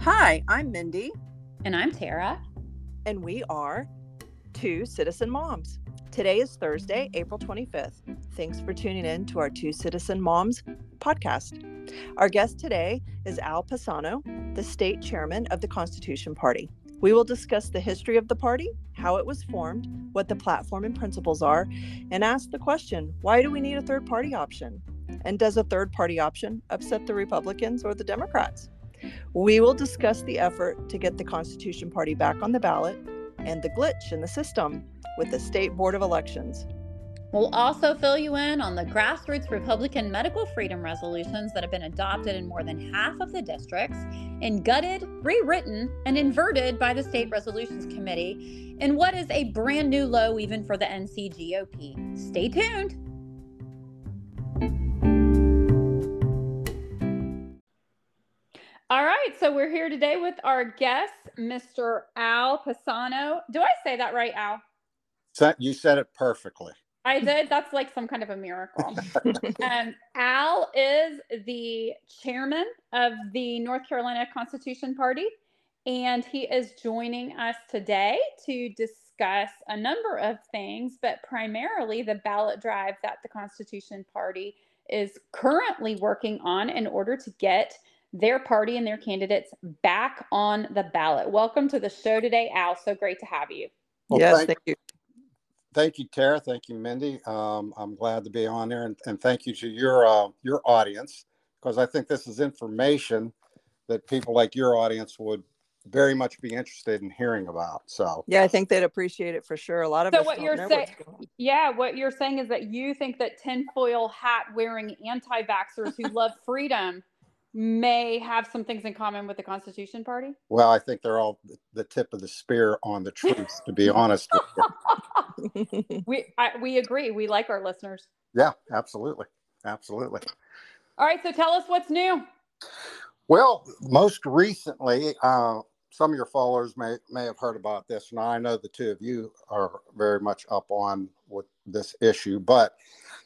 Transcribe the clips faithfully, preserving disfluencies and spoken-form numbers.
Hi, I'm Mindy. And I'm Tara. And we are Two Citizen Moms. Today is Thursday, April twenty-fifth. Thanks for tuning in to our Two Citizen Moms podcast. Our guest today is Al Pisano, the state chairman of the Constitution Party. We will discuss the history of the party, how it was formed, what the platform and principles are, and ask the question, why do we need a third party option? And does a third party option upset the Republicans or the Democrats? We will discuss the effort to get the Constitution Party back on the ballot and the glitch in the system with the State Board of Elections. We'll also fill you in on the grassroots Republican medical freedom resolutions that have been adopted in more than half of the districts and gutted, rewritten, and inverted by the State Resolutions Committee in what is a brand new low even for the N C G O P. Stay tuned. All right, so we're here today with our guest, Mister Al Pisano. Do I say that right, Al? You said it perfectly. I did. That's like some kind of a miracle. um, Al is the chairman of the North Carolina Constitution Party, and he is joining us today to discuss a number of things, but primarily the ballot drive that the Constitution Party is currently working on in order to get their party and their candidates back on the ballot. Welcome to the show today, Al. So great to have you. Well, yes, thank, thank you. Thank you, Tara. Thank you, Mindy. Um, I'm glad to be on there, and, and thank you to your uh, your audience, because I think this is information that people like your audience would very much be interested in hearing about. So yeah, I think they'd appreciate it for sure. A lot of so us what don't you're know saying, what's going on. Yeah, what you're saying is that you think that tinfoil hat wearing anti-vaxxers who love freedom may have some things in common with the Constitution Party? Well, I think they're all the tip of the spear on the truth, to be honest with you. we I, we agree. We like our listeners. Yeah, absolutely. Absolutely. All right, so tell us what's new. Well, most recently, uh, some of your followers may, may have heard about this. Now, I know the two of you are very much up on with this issue, but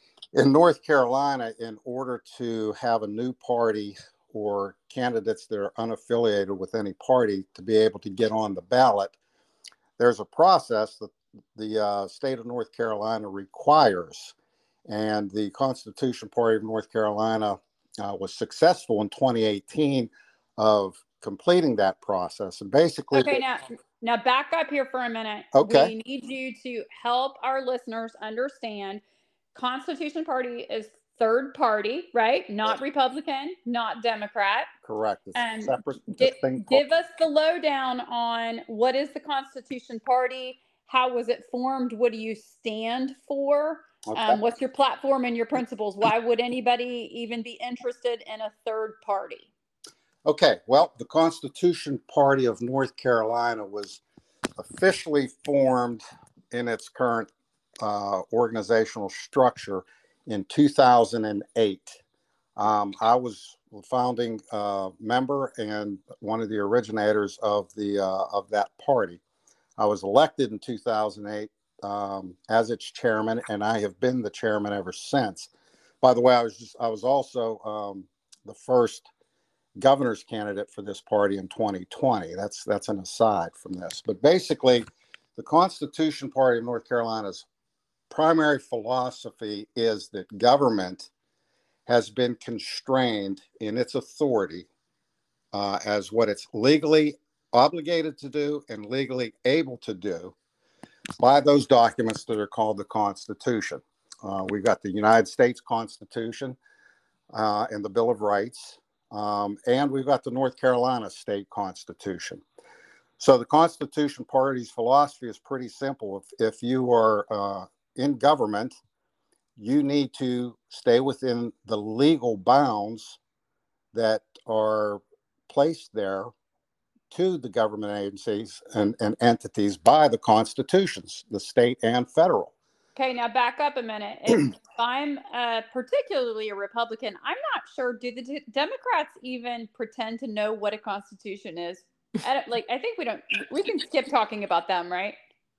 in North Carolina, in order to have a new party or candidates that are unaffiliated with any party to be able to get on the ballot, there's a process that the uh, state of North Carolina requires. And the Constitution Party of North Carolina uh, was successful in twenty eighteen of completing that process. And basically... Okay, now, now back up here for a minute. Okay. We need you to help our listeners understand Constitution Party is third party, right? Not Republican, not Democrat. Correct. It's and separate. Give, give us the lowdown on what is the Constitution Party? How was it formed? What do you stand for? Okay. Um, what's your platform and your principles? Why would anybody even be interested in a third party? Okay. Well, the Constitution Party of North Carolina was officially formed in its current uh, organizational structure in two thousand eight. Um, I was a founding uh, member and one of the originators of the uh, of that party. I was elected in two thousand eight um, as its chairman, and I have been the chairman ever since. By the way, I was just I was also um, the first governor's candidate for this party in twenty twenty. That's that's an aside from this, but basically, the Constitution Party of North Carolina's primary philosophy is that government has been constrained in its authority uh, as what it's legally obligated to do and legally able to do by those documents that are called the Constitution. Uh, we've got the United States Constitution uh, and the Bill of Rights, um, and we've got the North Carolina State Constitution. So the Constitution Party's philosophy is pretty simple. If, if you are uh, in government, you need to stay within the legal bounds that are placed there to the government agencies and, and entities by the constitutions, the state and federal. Okay, now back up a minute. If I'm uh, particularly a Republican, I'm not sure, do the d- Democrats even pretend to know what a constitution is? I don't, like, I think we don't, we can skip talking about them, right?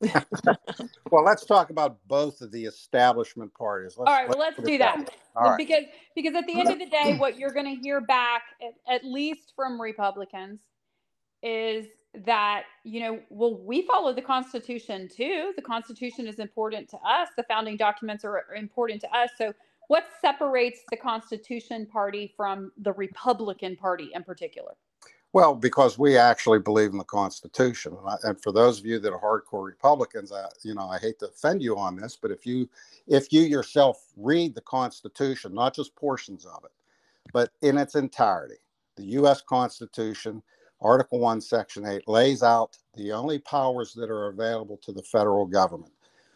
Well, let's talk about both of the establishment parties. Let's, All right, well, let's, let's do that. All because, right. because at the end of the day, what you're going to hear back, at, at least from Republicans, is that, you know, well, we follow the Constitution too. The Constitution is important to us. The founding documents are important to us. So what separates the Constitution Party from the Republican Party in particular? Well, because we actually believe in the Constitution. And, I, and for those of you that are hardcore Republicans, I, you know, I hate to offend you on this, but if you if you yourself read the Constitution, not just portions of it, but in its entirety, the U S Constitution, Article one, Section eight, lays out the only powers that are available to the federal government.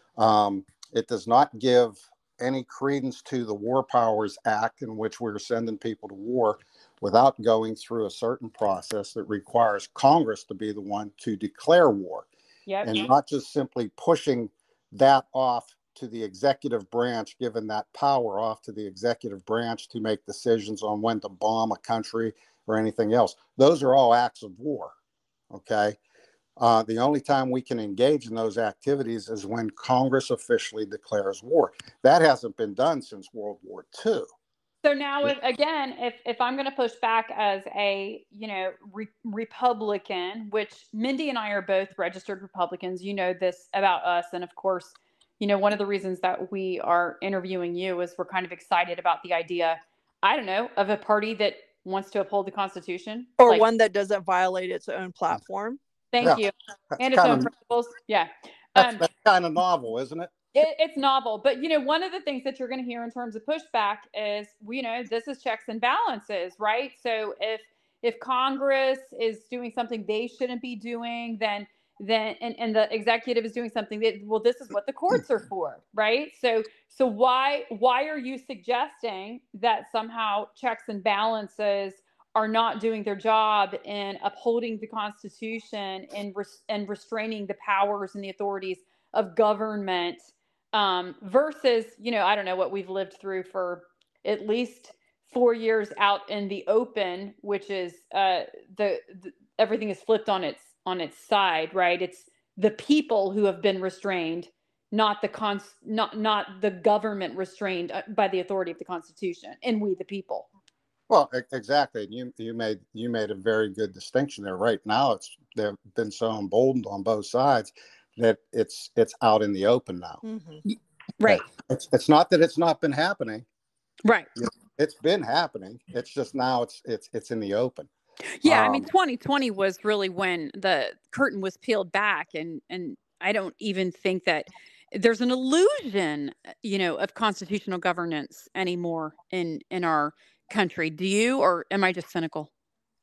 Um, it does not give any credence to the War Powers Act, in which we're sending people to war without going through a certain process that requires Congress to be the one to declare war. Yep. And not just simply pushing that off to the executive branch, given that power off to the executive branch to make decisions on when to bomb a country or anything else. Those are all acts of war, okay? Uh, the only time we can engage in those activities is when Congress officially declares war. That hasn't been done since World War Two. So now, if, again, if, if I'm going to push back as a, you know, re- Republican, which Mindy and I are both registered Republicans, you know this about us. And of course, you know, one of the reasons that we are interviewing you is we're kind of excited about the idea, I don't know, of a party that wants to uphold the Constitution. Or like, one that doesn't violate its own platform. Thank Yeah, you. that's And its kind own of, principles. Yeah. that's, Um, that's kind of novel, isn't it? It, it's novel, but you know, one of the things that you're going to hear in terms of pushback is, you know, this is checks and balances, right? So if if Congress is doing something they shouldn't be doing, then then and, and the executive is doing something that, well, this is what the courts are for, right? So so why why are you suggesting that somehow checks and balances are not doing their job in upholding the Constitution and res- and restraining the powers and the authorities of government? Um, versus, you know, I don't know what we've lived through for at least four years out in the open, which is uh, the, the everything is flipped on its on its side, right? It's the people who have been restrained, not the cons, not not the government restrained by the authority of the Constitution, and we the people. Well, e- exactly. And you you made you made a very good distinction there. Right now, it's they've been so emboldened on both sides that it's it's out in the open now. Mm-hmm. Right. It's it's not that it's not been happening. Right. It's been happening. It's just now it's it's it's in the open. Yeah, I mean, Um, twenty twenty was really when the curtain was peeled back, and and I don't even think that there's an illusion, you know, of constitutional governance anymore in in our country. Do you, or am I just cynical?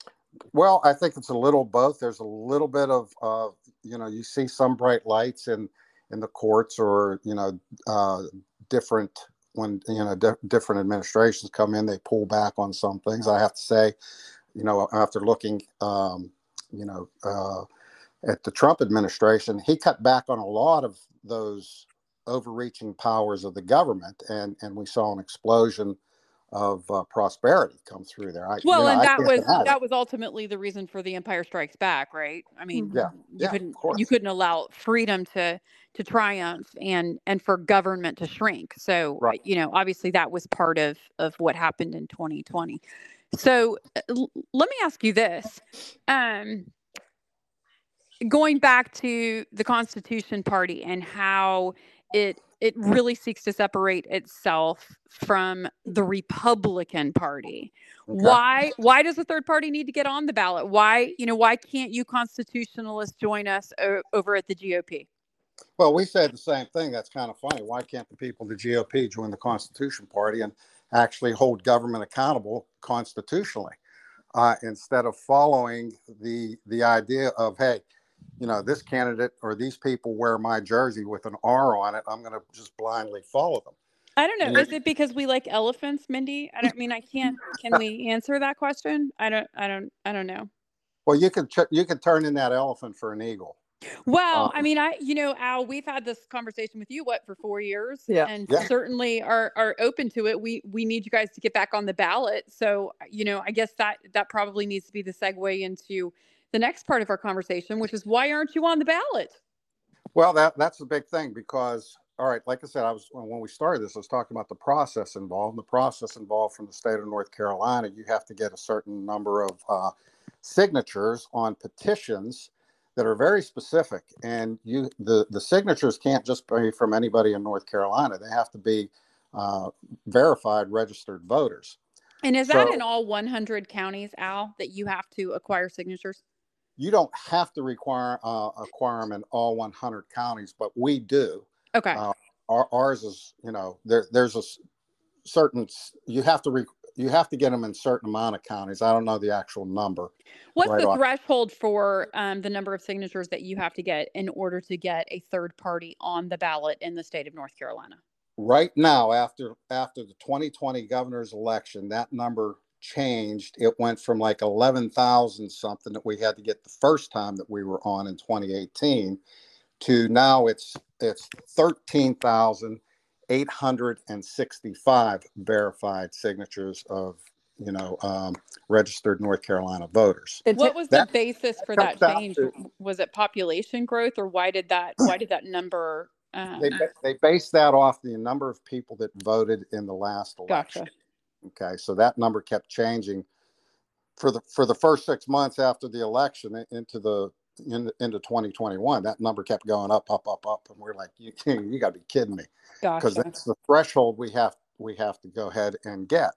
Well, I think it's a little both. There's a little bit of, uh, you know, you see some bright lights in in the courts, or you know, uh, different when you know di- different administrations come in, they pull back on some things. I have to say, you know, after looking, um, you know, uh, at the Trump administration, he cut back on a lot of those overreaching powers of the government, and and we saw an explosion of uh, prosperity come through there. I, Well, you know, and I that can't was deny that was ultimately the reason for the Empire Strikes Back, right? I mean, Yeah, you yeah, of couldn't course. you couldn't allow freedom to to triumph and and for government to shrink. So, Right. you know, obviously that was part of of what happened in twenty twenty. So, uh, l- let me ask you this. Um, going back to the Constitution Party and how it it really seeks to separate itself from the Republican Party. Okay. Why why does a third party need to get on the ballot? Why, you know, why can't you constitutionalists join us o- over at the G O P? Well, we said the same thing. That's kind of funny. Why can't the people of the G O P join the Constitution Party and actually hold government accountable constitutionally, uh, instead of following the the idea of, hey, you know, this candidate or these people wear my jersey with an R on it, I'm going to just blindly follow them. I don't know. And Is it because we like elephants, Mindy? I don't mean I can't. Can we answer that question? I don't. I don't. I don't know. well, you could ch- you could turn in that elephant for an eagle. Well, I Um, mean, I, you know, Al, we've had this conversation with you, what, for four years, Yeah. and Yeah. certainly are are open to it. We we need you guys to get back on the ballot. So, you know, I guess that that probably needs to be the segue into the next part of our conversation, which is why aren't you on the ballot? Well, that that's the big thing because, all right, like I said, I was when we started this, I was talking about the process involved. The process involved from the state of North Carolina, you have to get a certain number of uh, signatures on petitions that are very specific, and you the the signatures can't just be from anybody in North Carolina. They have to be uh, verified registered voters. And is So that in all one hundred counties, Al, that you have to acquire signatures? you don't have to require uh, acquire them in all one hundred counties, but we do. Okay. Uh, our, ours is, you know, there there's a certain you have to re, you have to get them in a certain amount of counties. I don't know the actual number. What's right the off. threshold for um, the number of signatures that you have to get in order to get a third party on the ballot in the state of North Carolina? Right now, after after the twenty twenty governor's election, that number changed. It went from like eleven thousand something that we had to get the first time that we were on in twenty eighteen to now it's it's thirteen thousand eight hundred sixty-five verified signatures of, you know, um, registered North Carolina voters. What was that, the basis for that that change? To, was it population growth, or why did that why did that number um... they they based that off the number of people that voted in the last election. Gotcha. Okay, so that number kept changing for the for the first six months after the election into the in, into twenty twenty-one. That number kept going up, up, up, up, and we're like, you you got to be kidding me, because Gotcha. that's the threshold we have we have to go ahead and get.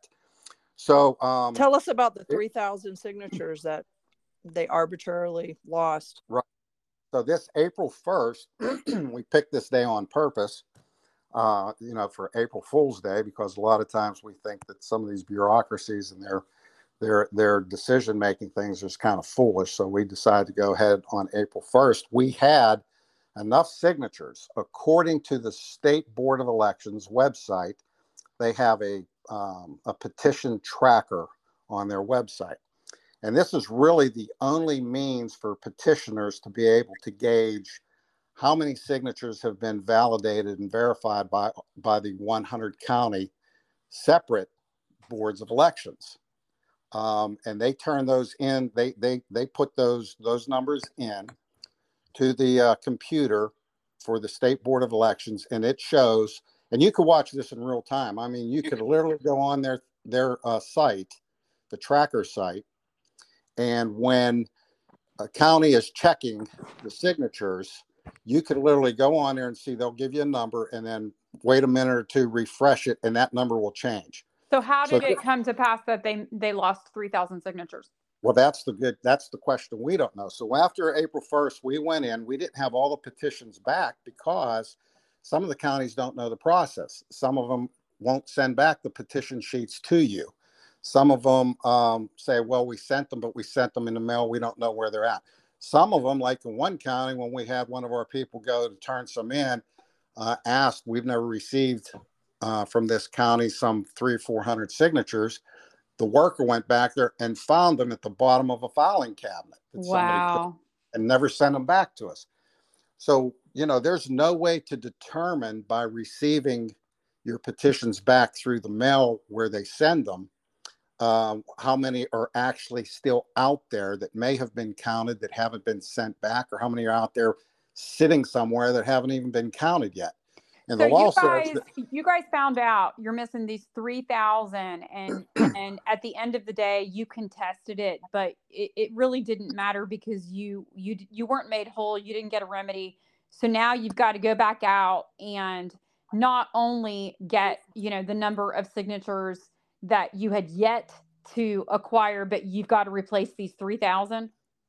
So um, tell us about the three thousand signatures that they arbitrarily lost. Right. So this April first, we picked this day on purpose. Uh, you know, for April Fool's Day, because a lot of times we think that some of these bureaucracies and their their their decision making things is kind of foolish. So we decided to go ahead on April first. We had enough signatures, according to the State Board of Elections website. They have a um, a petition tracker on their website, and this is really the only means for petitioners to be able to gauge how many signatures have been validated and verified by, by the one hundred county separate boards of elections. Um, and they turn those in, they, they, they put those, those numbers in to the uh, computer for the State Board of Elections, and it shows, and you could watch this in real time. I mean, you could literally go on their, their uh, site, the tracker site, and when a county is checking the signatures, you could literally go on there and see, they'll give you a number and then wait a minute or two, refresh it, and that number will change. So how did so, it come to pass that they they lost three thousand signatures? Well, that's the good, that's the question we don't know. So after April first, we went in, we didn't have all the petitions back because some of the counties don't know the process. Some of them won't send back the petition sheets to you. Some of them um, say, well, we sent them, but we sent them in the mail. We don't know where they're at. Some of them, like in one county, when we had one of our people go to turn some in, uh, asked, we've never received uh, from this county some three or four hundred signatures. The worker went back there and found them at the bottom of a filing cabinet. That wow. And never sent them back to us. So, you know, there's no way to determine by receiving your petitions back through the mail where they send them, Um, how many are actually still out there that may have been counted that haven't been sent back, or how many are out there sitting somewhere that haven't even been counted yet. And so the law you guys, says that, you guys found out you're missing these three thousand, and and at the end of the day, you contested it, but it, it really didn't matter because you you you weren't made whole. You didn't get a remedy. So now you've got to go back out and not only get, you know, the number of signatures that you had yet to acquire, but you've got to replace these three thousand.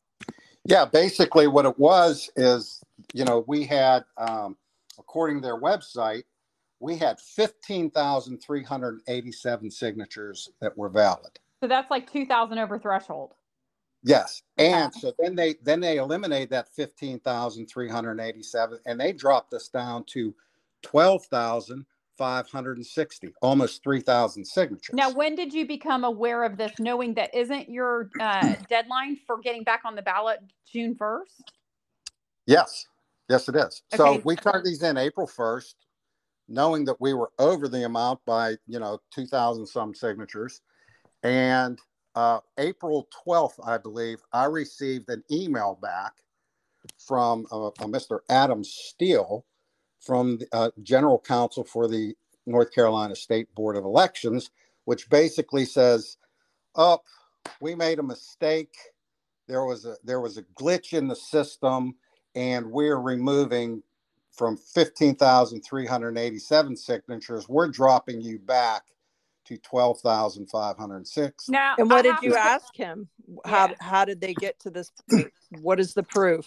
Yeah, basically what it was is, you know, we had, um, according to their website, we had fifteen thousand three hundred eighty-seven signatures that were valid. So that's like two thousand over threshold. Yes. And okay. so then they, then they eliminated that fifteen thousand three hundred eighty-seven, and they dropped us down to twelve thousand five hundred sixty, almost three thousand signatures. Now, when did you become aware of this, knowing that isn't your uh, deadline for getting back on the ballot June first? Yes. Yes, it is. Okay. So we turned these in April first, knowing that we were over the amount by, you know, two thousand some signatures. And uh, April twelfth, I believe, I received an email back from uh, uh, Mister Adam Steele, from the uh, general counsel for the North Carolina State Board of Elections, which basically says, oh, we made a mistake. there was a there was a glitch in the system, and we're removing from fifteen thousand three hundred eighty-seven signatures, we're dropping you back to twelve thousand five hundred six. Now, And what I did have you to- ask him? How Yeah. how did they get to this point? What is the proof?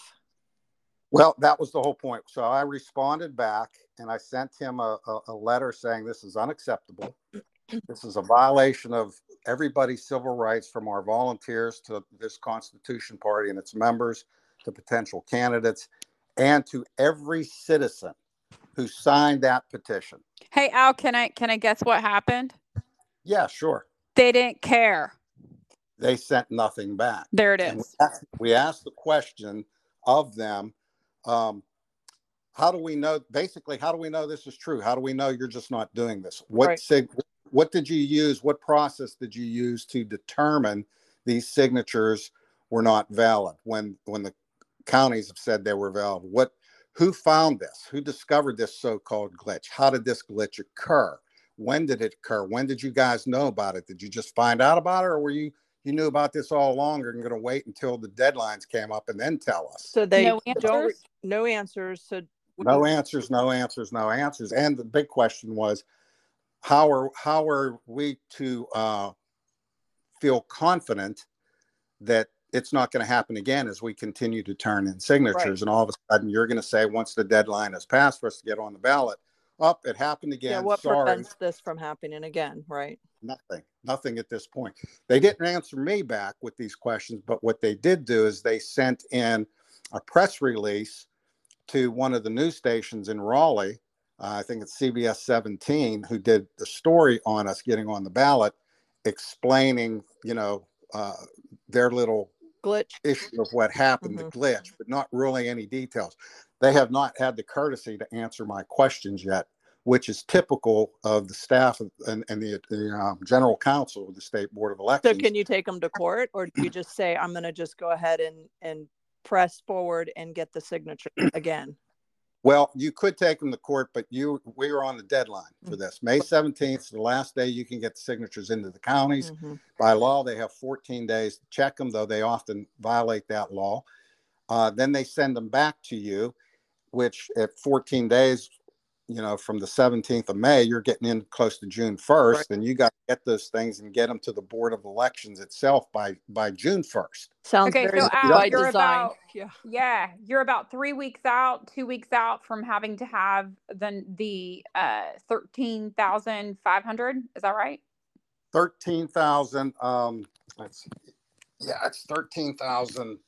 Well, that was the whole point. So I responded back and I sent him a, a, a letter saying this is unacceptable. This is a violation of everybody's civil rights, from our volunteers to this Constitution Party and its members to potential candidates, and to every citizen who signed that petition. Hey, Al, can I can I guess what happened? Yeah, sure. They didn't care. They sent nothing back. There it And is. we asked, we asked the question of them, um, how do we know, basically, how do we know this is true? How do we know you're just not doing this? What Right. sig- what did you use? What process did you use to determine these signatures were not valid when when the counties have said they were valid? What, who found this? Who discovered this so-called glitch? How did this glitch occur? When did it occur? When did you guys know about it? Did you just find out about it, or were you you knew about this all along and going to wait until the deadlines came up and then tell us? So they No don't answers? no answers. So No answers, no answers, no answers. And the big question was, how are how are we to uh, feel confident that it's not going to happen again as we continue to turn in signatures? Right. And all of a sudden, you're going to say, once the deadline has passed for us to get on the ballot, up, oh, it happened again. yeah, what Sorry. prevents this from happening again? Right. Nothing, nothing at this point. They didn't answer me back with these questions, but what they did do is they sent in a press release to one of the news stations in Raleigh. Uh, I think it's C B S seventeen, who did the story on us getting on the ballot, explaining, you know, uh, their little Glitch. issue of what happened, Mhm. the glitch, but not really any details. They have not had the courtesy to answer my questions yet, which is typical of the staff and, and the, the um, general counsel of the State Board of So Elections. can you take them to court, or do you just say, I'm going to just go ahead and, and press forward and get the signature again? Well, you could take them to court, but you we were on the deadline for this. May seventeenth is the last day you can get the signatures into the counties. Mm-hmm. By law, they have fourteen days to check them, though they often violate that law. Uh, then they send them back to you, which at fourteen days, you know, from the seventeenth of May, you're getting in close to June first, Right. and you got to get those things and get them to the Board of Elections itself by by June first. Sounds Okay, very so by Al, you're design. about Yeah. yeah, you're about three weeks out, two weeks out from having to have the the uh thirteen thousand five hundred. Is that right? Thirteen thousand. Um, let's see. Yeah, it's thirteen thousand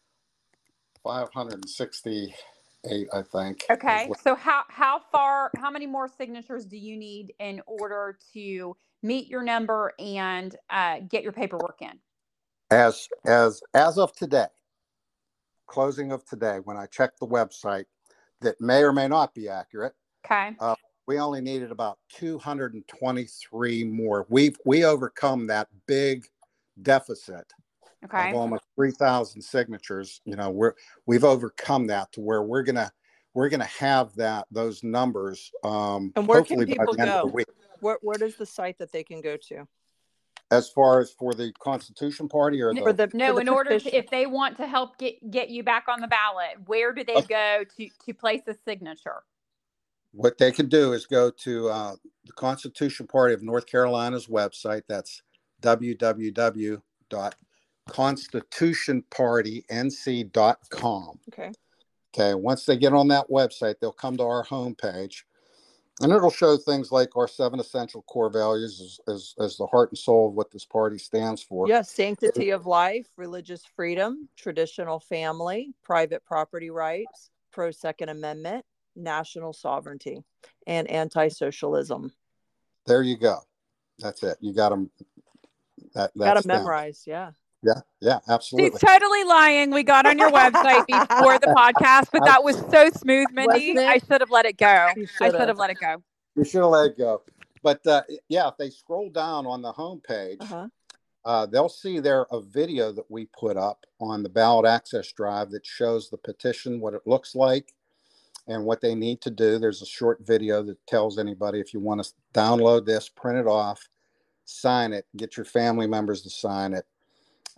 five hundred and sixty-eight, I think. is Okay. what- So how how far how many more signatures do you need in order to meet your number and uh, get your paperwork in? As as as of today, closing of today, when I checked the website, that may or may not be accurate. Okay. We only needed about two hundred twenty-three more. We've we overcome that big deficit Okay. of almost three thousand signatures. You know, we're we've overcome that to where we're gonna we're gonna have that those numbers. Um, And where can hopefully by people the end of go? the week. Where, where does the site that they can go to? As far as for the Constitution Party or No, the, For the, No, for the in order petition? to, if they want to help get get you back on the ballot, where do they go to to place a signature? what they can do is go to uh, the Constitution Party of North Carolina's website. That's w w w dot constitution party n c dot com. Okay. Okay. Once they get on that website, they'll come to our homepage, and it'll show things like our seven essential core values as, as, as the heart and soul of what this party stands for. Yes, sanctity of life, religious freedom, traditional family, private property rights, pro Second Amendment, national sovereignty, and anti-socialism. There you go. That's it. You got them. That, Got that's to them. memorize, yeah. Yeah. Yeah. Absolutely. She's totally lying. We got on your website before the podcast, but that was so smooth, Mindy. Wasn't it? I should have let it go. You I should should have. have let it go. You should have let it go. But uh, yeah, if they scroll down on the homepage, Uh-huh. uh, they'll see there a video that we put up on the ballot access drive that shows the petition, what it looks like, and what they need to do. There's a short video that tells anybody, if you want to download this, print it off, sign it, get your family members to sign it.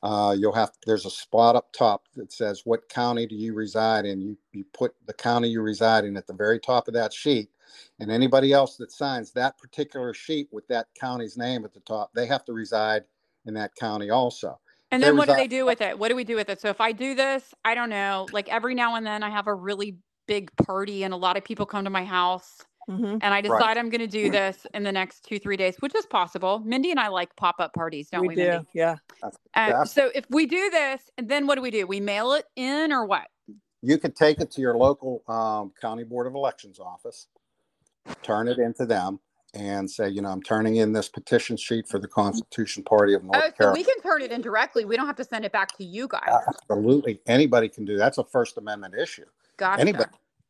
Uh, you'll have, there's a spot up top that says, what county do you reside in? You, you put the county you reside in at the very top of that sheet. And anybody else that signs that particular sheet with that county's name at the top, they have to reside in that county also. And They then what do reside- they do with it? What do we do with it? So if I do this, I don't know, like every now and then I have a really big party and a lot of people come to my house. Mm-hmm. And I decide Right. I'm going to do this in the next two, three days, which is possible. Mindy and I like pop-up parties, don't We we, do, Mindy? yeah. That's Uh, fantastic. so if we do this, then what do we do? We mail it in or what? You can take it to your local um, county board of elections office, turn it into them, and say, you know, I'm turning in this petition sheet for the Constitution Party of North Oh, so Carolina. we can turn it in directly. We don't have to send it back to you guys. Absolutely, anybody can do. That's a First Amendment issue. Gotcha. Anybody.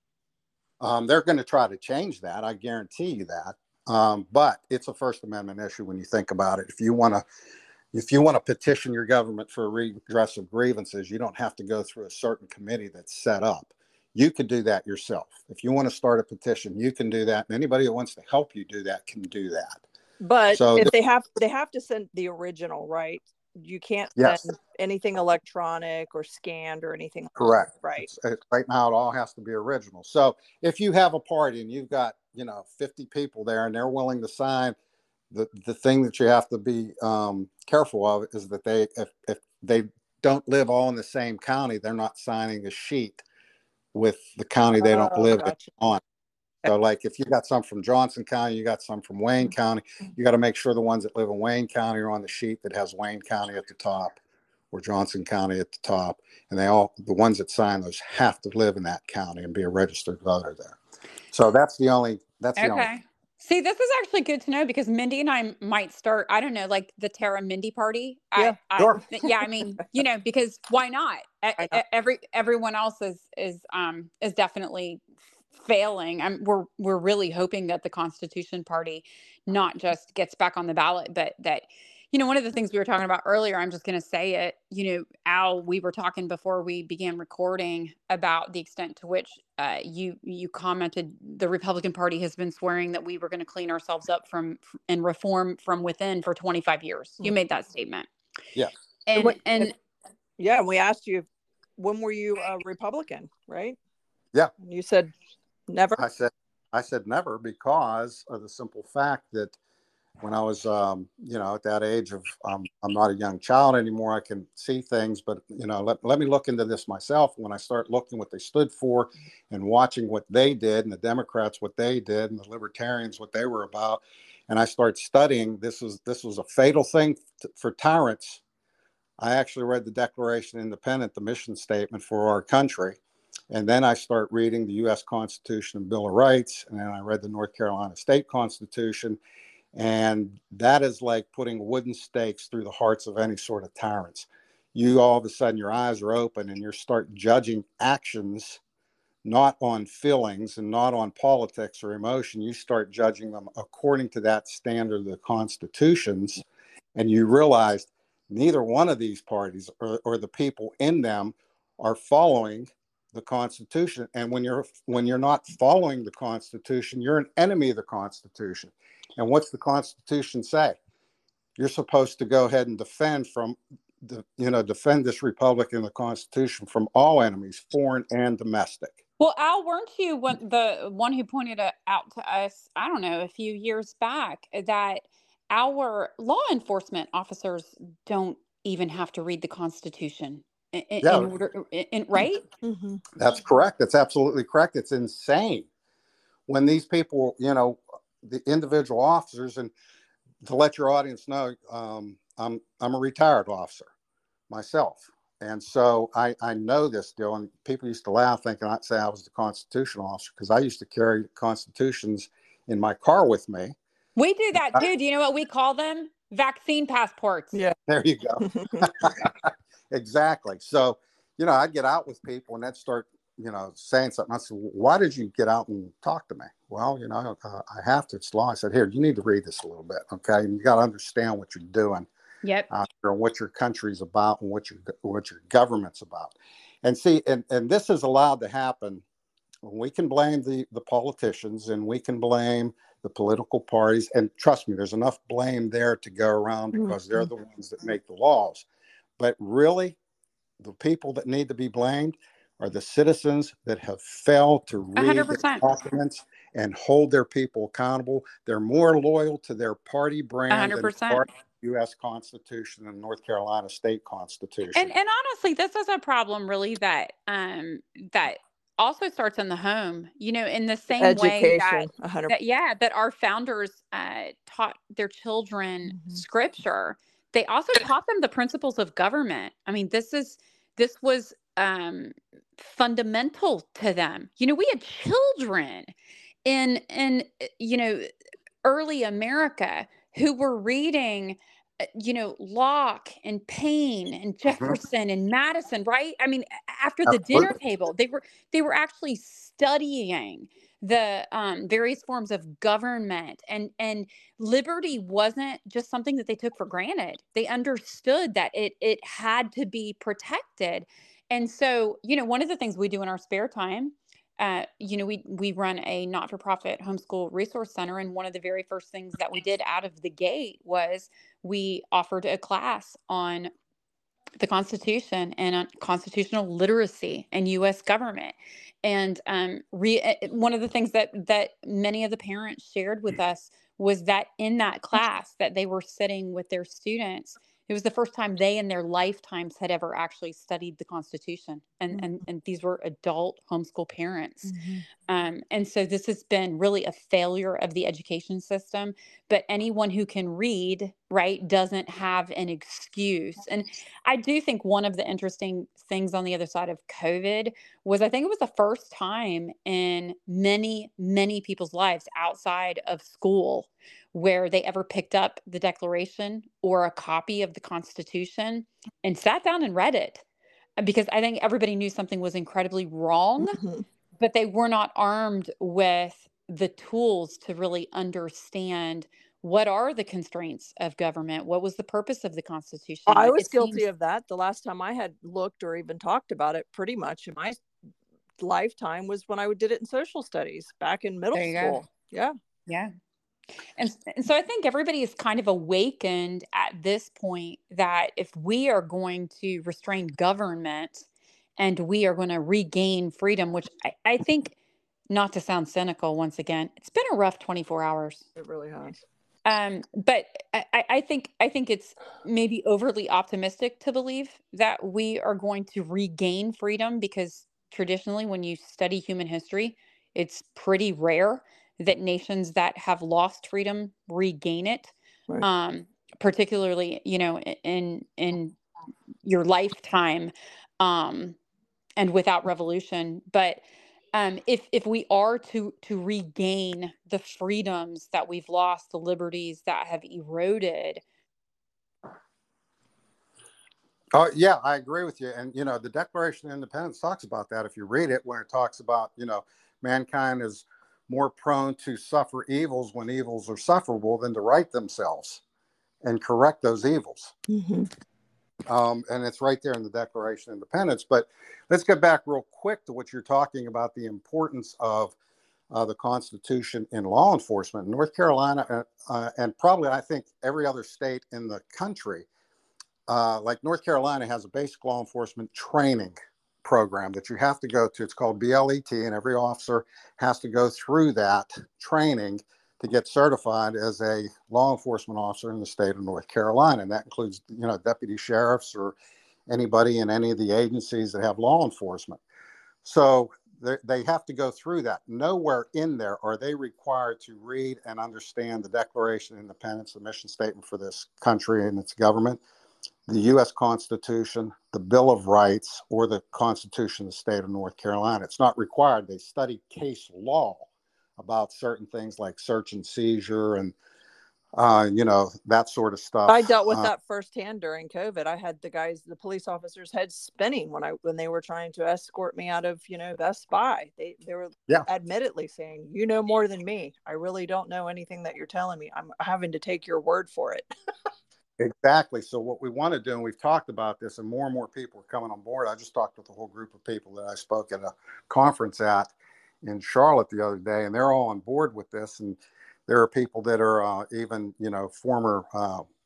Um, they're going to try to change that. I guarantee you that. Um, but it's a First Amendment issue when you think about it. If you want to, if you want to petition your government for a redress of grievances, you don't have to go through a certain committee that's set up. You could do that yourself. If you want to start a petition, you can do that. And anybody that wants to help you do that can do that. But So if this- they have, they have to send the original, right? You can't Yes. send anything electronic or scanned or anything like Correct. that, right? It's- it- right now, it all has to be original. So if you have a party and you've got, you know, fifty people there and they're willing to sign, the, the thing that you have to be um, careful of is that they, if, if they don't live all in the same county, they're not signing a sheet with the county they don't Oh, live gotcha. on. So like if you got some from Johnson County, you got some from Wayne County, you got to make sure the ones that live in Wayne County are on the sheet that has Wayne County at the top or Johnson County at the top. And they all, the ones that sign those have to live in that county and be a registered voter there. So that's the only, that's the only. Okay. See, this is actually good to know because Mindy and I might start, I don't know, like the Tara Mindy party. Yeah, I, sure. I, yeah, I mean, you know, because why not? E- Why not? Every everyone else is is um is definitely failing. I'm we're we're really hoping that the Constitution Party not just gets back on the ballot, but that you know, one of the things we were talking about earlier, I'm just going to say it, you know, Al, we were talking before we began recording about the extent to which uh, you you commented the Republican Party has been swearing that we were going to clean ourselves up from and reform from within for twenty-five years. You made that statement. Yeah. And Wait, and Yeah, and we asked you, when were you a Republican, right? Yeah. And you said never. I said, I said never because of the simple fact that when I was, um, you know, at that age of, um, I'm not a young child anymore. I can see things, but, you know, let, let me look into this myself. When I start looking what they stood for and watching what they did and the Democrats, what they did and the Libertarians, what they were about. And I start studying, this was, this was a fatal thing t- for tyrants. I actually read the Declaration of Independence, the mission statement for our country. And then I start reading the U S Constitution and Bill of Rights. And then I read the North Carolina State Constitution. And that is like putting wooden stakes through the hearts of any sort of tyrants. You all of a sudden, your eyes are open and you start judging actions, not on feelings and not on politics or emotion. You start judging them according to that standard of the constitutions. And you realize neither one of these parties or, or the people in them are following the Constitution. And when you're when you're not following the Constitution, you're an enemy of the Constitution. And what's the Constitution say? You're supposed to go ahead and defend from the, you know, defend this republic and the Constitution from all enemies, foreign and domestic. well, Al, weren't you one, the one who pointed it out to us, I don't know, a few years back, that our law enforcement officers don't even have to read the Constitution in, in Yeah. order, in, right? Mm-hmm. That's correct. That's absolutely correct. It's insane when these people, you know, the individual officers, and to let your audience know, um, I'm I'm a retired officer myself, and so I I know this deal. And people used to laugh thinking I'd say I was the constitutional officer because I used to carry constitutions in my car with me. We do that too. Do you know what we call them? Vaccine passports. Yeah. There you go. Exactly. So, you know, I'd get out with people and they'd start, you know, saying something. I said, why did you get out and talk to me? Well, you know, uh, I have to. It's law. I said, here, you need to read this a little bit. Okay. And you got to understand what you're doing. Yep. Uh, and what your country's about and what your, what your government's about. And see, and, and this is allowed to happen. We can blame the, the politicians and we can blame the political parties. And trust me, there's enough blame there to go around because they're the ones that make the laws. But really, the people that need to be blamed are the citizens that have failed to A hundred read the percent. documents and hold their people accountable. They're more loyal to their party A brand hundred than percent. our U S Constitution and North Carolina State Constitution. And and honestly, this is a problem really that um that also starts in the home. You know, in the same way that Education, one hundred that yeah, that our founders uh, taught their children Mhm. scripture. They also taught them the principles of government. I mean, this is this was um, fundamental to them. You know, we had children in in uh, you know early America who were reading, uh, you know, Locke and Paine and Mhm. Jefferson and Madison, right? I mean, a- after the dinner Absolutely. table, they were they were actually studying the um, various forms of government, and and liberty wasn't just something that they took for granted. They understood that it it had to be protected. And so, you know, one of the things we do in our spare time, uh, you know, we we run a not-for-profit homeschool resource center, and one of the very first things that we did out of the gate was we offered a class on the Constitution and on constitutional literacy and U S government. And um, re- uh, one of the things that that many of the parents shared with us was that in that class that they were sitting with their students, it was the first time they in their lifetimes had ever actually studied the Constitution. And and, and these were adult homeschool parents. Mhm. Um, and so this has been really a failure of the education system. But anyone who can read, right, doesn't have an excuse. And I do think one of the interesting things on the other side of COVID was I think it was the first time in many, many people's lives outside of school where they ever picked up the Declaration or a copy of the Constitution and sat down and read it. Uh, Because I think everybody knew something was incredibly wrong, Mhm. but they were not armed with the tools to really understand what are the constraints of government, what was the purpose of the Constitution. I It, was it guilty seems of that. The last time I had looked or even talked about it pretty much in my lifetime was when I did it in social studies back in middle there you go. school. Yeah. Yeah. And, s- and so I think everybody is kind of awakened at this point that if we are going to restrain government and we are going to regain freedom, which I, I think, not to sound cynical once again, it's been a rough twenty-four hours. It really has. Um, but I, I I think I think it's maybe overly optimistic to believe that we are going to regain freedom, because traditionally, when you study human history, it's pretty rare that nations that have lost freedom regain it. Right. Um, particularly, you know, i- in in your lifetime, um, and without revolution. But um, if if we are to to regain the freedoms that we've lost, the liberties that have eroded. Oh, yeah, I agree with you. And, you know, the Declaration of Independence talks about that. If you read it, when it talks about, you know, mankind is more prone to suffer evils when evils are sufferable than to right themselves and correct those evils. Mhm. Um, and it's right there in the Declaration of Independence. But let's get back real quick to what you're talking about, the importance of uh, the Constitution in law enforcement. North Carolina, uh, uh, and probably I think every other state in the country, uh, like North Carolina, has a basic law enforcement training program that you have to go to. It's called B L E T, and every officer has to go through that training to get certified as a law enforcement officer in the state of North Carolina. And that includes, you know, deputy sheriffs or anybody in any of the agencies that have law enforcement. So they have to go through that. Nowhere in there are they required to read and understand the Declaration of Independence, the mission statement for this country and its government, the U S Constitution, the Bill of Rights, or the Constitution of the state of North Carolina. It's not required. They study case law about certain things like search and seizure and, uh, you know, that sort of stuff. I dealt with Uh, that firsthand during COVID. I had the guys, the police officers' heads spinning when I when they were trying to escort me out of, you know, Best Buy. They they were yeah. admittedly saying, "You know more than me. I really don't know anything that you're telling me. I'm having to take your word for it." Exactly. So what we want to do, and we've talked about this, and more and more people are coming on board. I just talked with a whole group of people that I spoke at a conference at in Charlotte the other day, and they're all on board with this. And there are people that are uh, even, you know, former uh,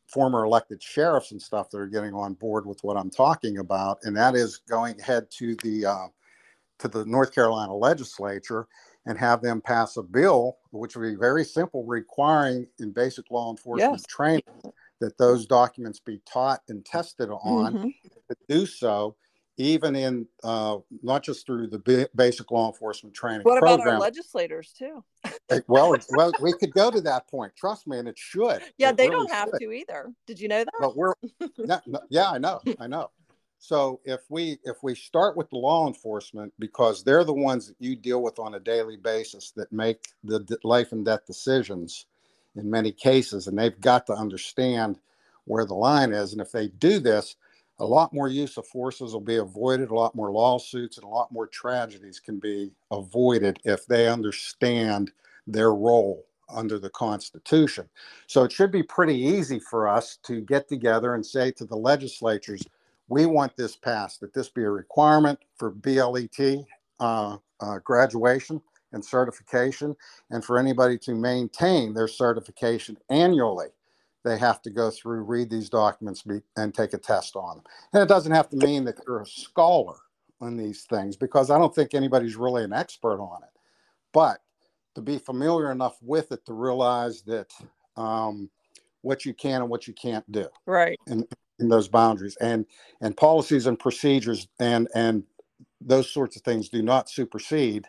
former elected sheriffs and stuff that are getting on board with what I'm talking about, and that is going ahead to the uh, to the North Carolina legislature and have them pass a bill, which would be very simple, requiring in basic law enforcement Yes. training that those documents be taught and tested on, Mhm. to do so, even in uh, not just through the b- basic law enforcement training What about our program. legislators too? Eh, Well, it's- well, we could go to that point. Trust me, and it should. Yeah, It they really don't have should. to either. Did you know that? But we're, no, no, yeah, I know, I know. So if we if we start with the law enforcement, because they're the ones that you deal with on a daily basis that make the d- life and death decisions in many cases, and they've got to understand where the line is. And if they do this, a lot more use of forces will be avoided, a lot more lawsuits and a lot more tragedies can be avoided if they understand their role under the Constitution. So it should be pretty easy for us to get together and say to the legislatures, we want this passed, that this be a requirement for B L E T uh, uh, graduation and certification, and for anybody to maintain their certification annually. They have to go through, read these documents, be, and take a test on them. And it doesn't have to mean that you're a scholar on these things, because I don't think anybody's really an expert on it. But to be familiar enough with it to realize that um, what you can and what you can't do. Right. In, in those boundaries, and and policies and procedures and and those sorts of things do not supersede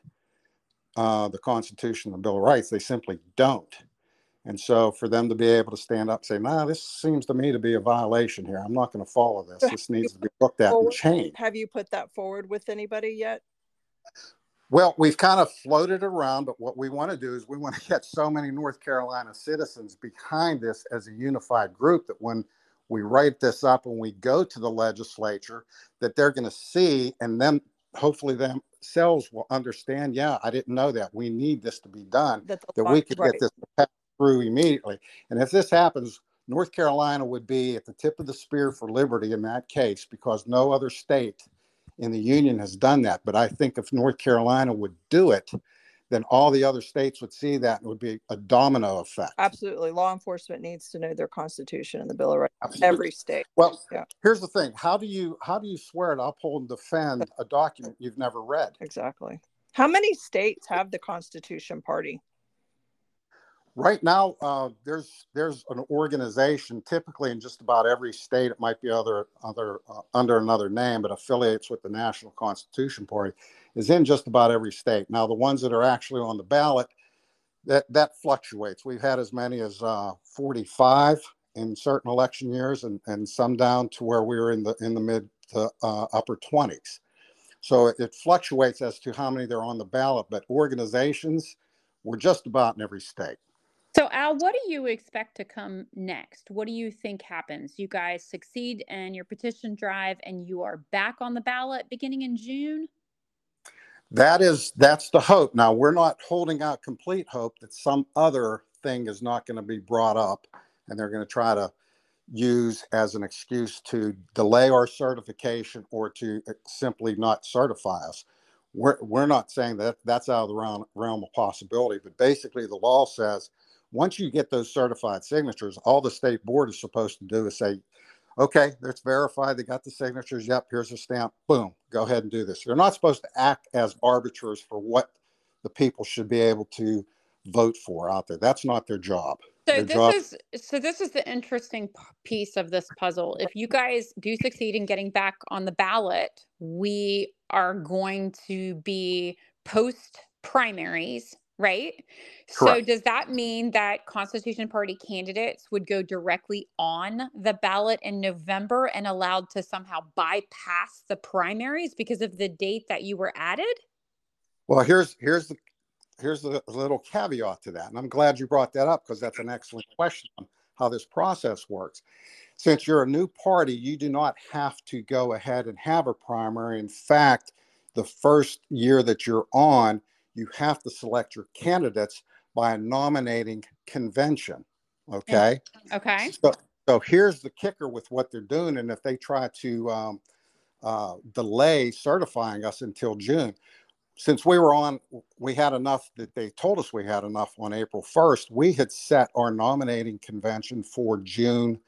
uh, the Constitution and the Bill of Rights. They simply don't. And so for them to be able to stand up and say, nah, this seems to me to be a violation here, I'm not going to follow this. So This needs to be looked at and changed. Have you put that forward with anybody yet? Well, we've kind of floated around, but what we want to do is we want to get so many North Carolina citizens behind this as a unified group that when we write this up and we go to the legislature, that they're going to see, and then hopefully themselves will understand, yeah, I didn't know that. We need this to be done, That's that lot, we could right. get this passed through immediately. And if this happens, North Carolina would be at the tip of the spear for liberty in that case, because no other state in the union has done that. But I think if North Carolina would do it, then all the other states would see that and it would be a domino effect. Absolutely. Law enforcement needs to know their Constitution and the Bill of Rights. Absolutely. Every state. Well, yeah. Here's the thing. How do you how do you swear to uphold and defend a document you've never read? Exactly. How many states have the Constitution Party? Right now, uh, there's there's an organization, typically in just about every state. It might be other other uh, under another name, but affiliates with the National Constitution Party, is in just about every state. Now, the ones that are actually on the ballot, that that fluctuates. We've had as many as uh, forty-five in certain election years, and and some down to where we were in the in the mid to uh, upper twenties. So it, it fluctuates as to how many they're on the ballot. But organizations, we're just about in every state. So, Al, what do you expect to come next? What do you think happens? You guys succeed in your petition drive and you are back on the ballot beginning in June? That is, that's the hope. Now, we're not holding out complete hope that some other thing is not going to be brought up and they're going to try to use as an excuse to delay our certification or to simply not certify us. We're, we're not saying that that's out of the realm, realm of possibility, but basically the law says once you get those certified signatures, all the state board is supposed to do is say, okay, that's verified. They got the signatures. Yep, here's a stamp. Boom, go ahead and do this. They're not supposed to act as arbiters for what the people should be able to vote for out there. That's not their job. So their this job- is so this is the interesting p- piece of this puzzle. If you guys do succeed in getting back on the ballot, we are going to be post primaries, right? So Correct. does that mean that Constitution Party candidates would go directly on the ballot in November and allowed to somehow bypass the primaries because of the date that you were added? Well, here's here's the here's the little caveat to that, and I'm glad you brought that up because that's an excellent question on how this process works. Since you're a new party, you do not have to go ahead and have a primary. In fact, the first year that you're on, you have to select your candidates by a nominating convention. Okay. Okay. So, so here's the kicker with what they're doing. And if they try to um, uh, delay certifying us until June, since we were on, we had enough that they told us we had enough on April first, we had set our nominating convention for June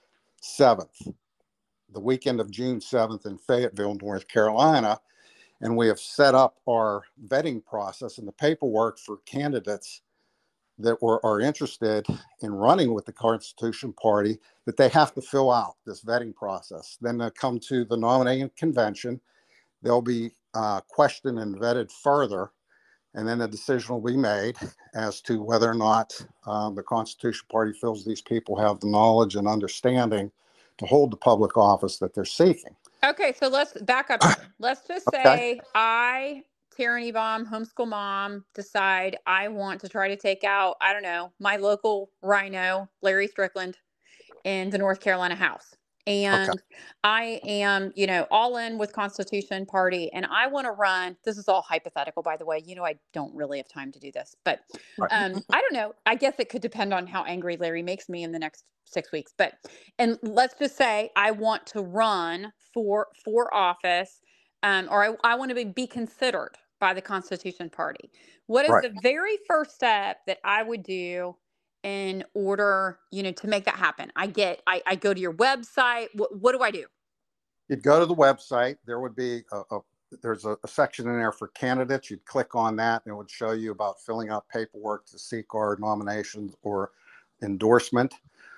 seventh, the weekend of June seventh in Fayetteville, North Carolina. And we have set up our vetting process and the paperwork for candidates that were, are interested in running with the Constitution Party, that they have to fill out this vetting process. Then they come to the nominating convention. They'll be uh, questioned and vetted further, and then a decision will be made as to whether or not um, the Constitution Party feels these people have the knowledge and understanding to hold the public office that they're seeking. Okay, so let's back up here. Let's just say Okay. I, Tyranny Bomb, homeschool mom, decide I want to try to take out, I don't know, my local rhino, Larry Strickland, in the North Carolina House. And Okay. I am, you know, all in with Constitution Party, and I want to run. This is all hypothetical, by the way. You know, I don't really have time to do this, but Right. um, I don't know. I guess it could depend on how angry Larry makes me in the next six weeks. But and let's just say I want to run for for office, um, or I, I want to be, be considered by the Constitution Party. What is Right. the very first step that I would do in order, you know, to make that happen? I get, I, I go to your website. What, what do I do? You'd go to the website. There would be a, a there's a, a section in there for candidates. You'd click on that, and it would show you about filling out paperwork to seek our nominations or endorsement.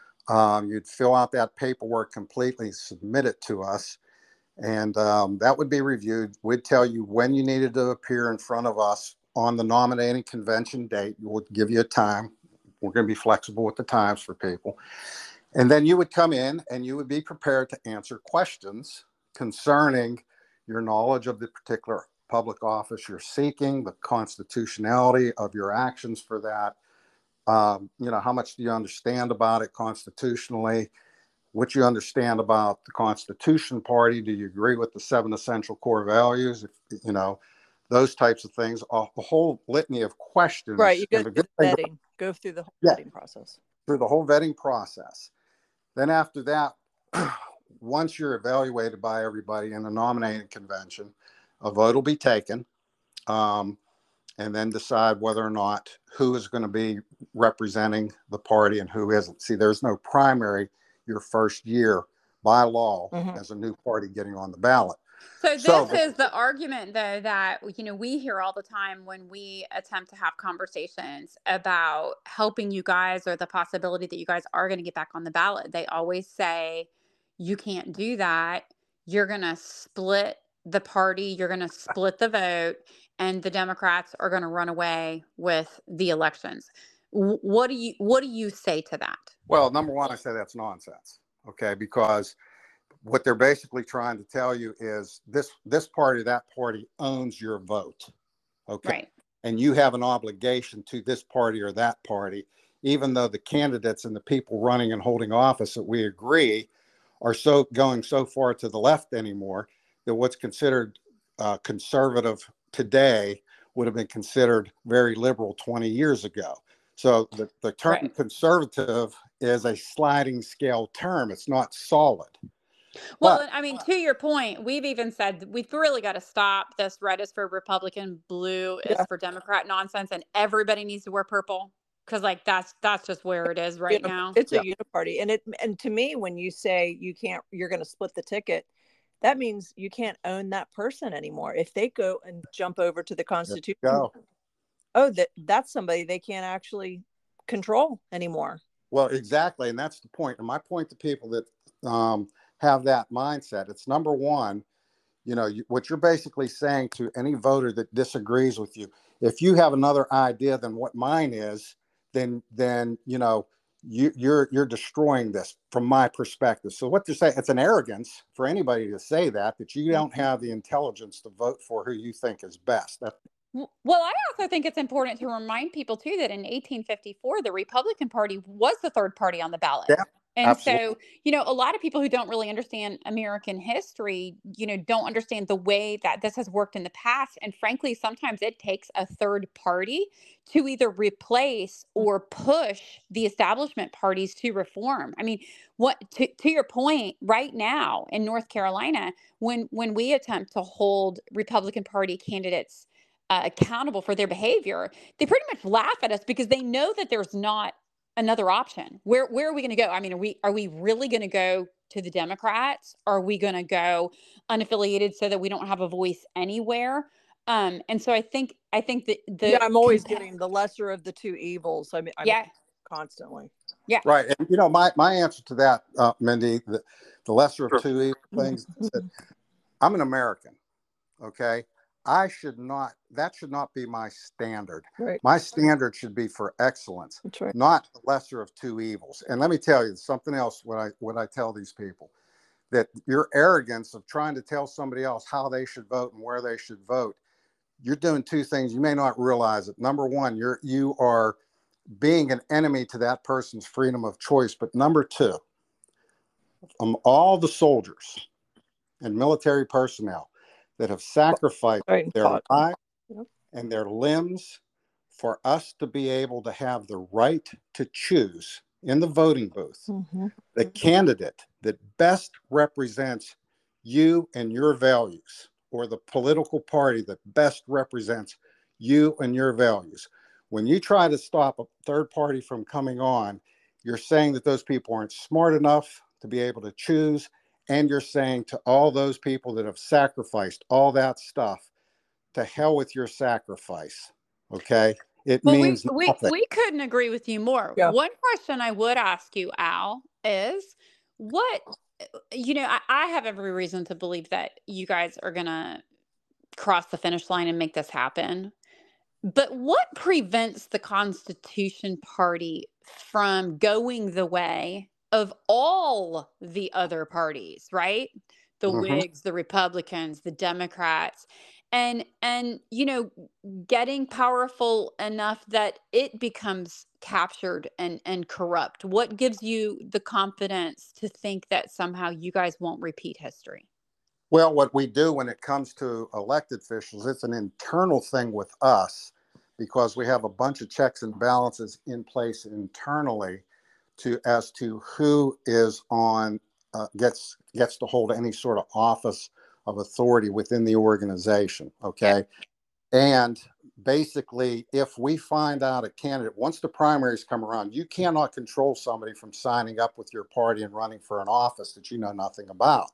Um, you'd fill out that paperwork completely, submit it to us, and um, that would be reviewed. We'd tell you when you needed to appear in front of us on the nominating convention date. We would give you a time. We're going to be flexible with the times for people. And then you would come in and you would be prepared to answer questions concerning your knowledge of the particular public office you're seeking, the constitutionality of your actions for that. Um, you know, how much do you understand about it constitutionally? What you understand about the Constitution Party? Do you agree with the seven essential core values? If, you know, those types of things, a, a whole litany of questions. Right. You go And the through good the thing vetting, go through the whole Yeah. vetting process. through the whole vetting process. Then after that, once you're evaluated by everybody in the nominating convention, a vote will be taken, um, and then decide whether or not who is going to be representing the party and who isn't. See, there's no primary your first year by law Mhm. as a new party getting on the ballot. So this So- is the argument, though, that, you know, we hear all the time when we attempt to have conversations about helping you guys or the possibility that you guys are going to get back on the ballot. They always say, you can't do that. You're going to split the party. You're going to split the vote, and the Democrats are going to run away with the elections. W- What do you What do you say to that? Well, number one, I say that's nonsense. Okay, because what they're basically trying to tell you is this this party, that party owns your vote. Okay. Right. And you have an obligation to this party or that party, even though the candidates and the people running and holding office that we agree are so going so far to the left anymore that what's considered uh, conservative today would have been considered very liberal twenty years ago. So the, the term Right. conservative is a sliding scale term. It's not solid. Well, But- and I mean, to your point, we've even said we've really got to stop this red is for Republican, blue is Yeah. for Democrat nonsense, and everybody needs to wear purple because, like, that's that's just where it is right Uni- now. It's Yeah. a uniparty. And it and to me, when you say you can't, you're going to split the ticket, that means you can't own that person anymore. If they go and jump over to the There you Constitution, go. oh, that that's somebody they can't actually control anymore. Well, exactly. And that's the point. And my point to people that um, have that mindset, it's number one, you know, you, what you're basically saying to any voter that disagrees with you, if you have another idea than what mine is, then, then, you know, you, you're, you're destroying this from my perspective. So what you're saying, it's an arrogance for anybody to say that, that you don't have the intelligence to vote for who you think is best. That, W- Well, I also think it's important to remind people too that in eighteen fifty-four, the Republican Party was the third party on the ballot. Yeah, And absolutely. so, you know, a lot of people who don't really understand American history, you know, don't understand the way that this has worked in the past. And frankly, sometimes it takes a third party to either replace or push the establishment parties to reform. I mean, what to, to your point, right now in North Carolina, when when we attempt to hold Republican Party candidates uh, accountable for their behavior, they pretty much laugh at us because they know that there's not another option. Where where are we going to go? I mean, are we are we really going to go to the Democrats? Are we going to go unaffiliated so that we don't have a voice anywhere? Um, and so I think I think that the yeah, I'm always compa- getting the lesser of the two evils. I mean, I yeah mean, constantly. yeah Right. And, you know, my, my answer to that, uh, Mindy, the, the lesser of two evil things, is that I'm an American. Okay. I should not, that should not be my standard. Right. My standard should be for excellence, That's right. not the lesser of two evils. And let me tell you something else when I, when I tell these people that your arrogance of trying to tell somebody else how they should vote and where they should vote, you're doing two things. You may not realize it. Number one, you're, you are being an enemy to that person's freedom of choice. But number two, um, all the soldiers and military personnel that have sacrificed Right. their lives Yep. and their limbs for us to be able to have the right to choose in the voting booth Mm-hmm. the candidate that best represents you and your values, or the political party that best represents you and your values. When you try to stop a third party from coming on, you're saying that those people aren't smart enough to be able to choose. And you're saying to all those people that have sacrificed all that stuff, to hell with your sacrifice. Okay. It well we, means we nothing. we couldn't agree with you more. Yeah. One question I would ask you, Al, is what, you know, I, I have every reason to believe that you guys are gonna cross the finish line and make this happen. But what prevents the Constitution Party from going the way of all the other parties, right? The Mhm. Whigs, the Republicans, the Democrats, and and you know, getting powerful enough that it becomes captured and and corrupt? What gives you the confidence to think that somehow you guys won't repeat history? Well, what we do when it comes to elected officials, it's an internal thing with us, because we have a bunch of checks and balances in place internally to as to who is on uh, gets gets to hold any sort of office of authority within the organization. Okay. And basically, if we find out a candidate, once the primaries come around, you cannot control somebody from signing up with your party and running for an office that you know nothing about.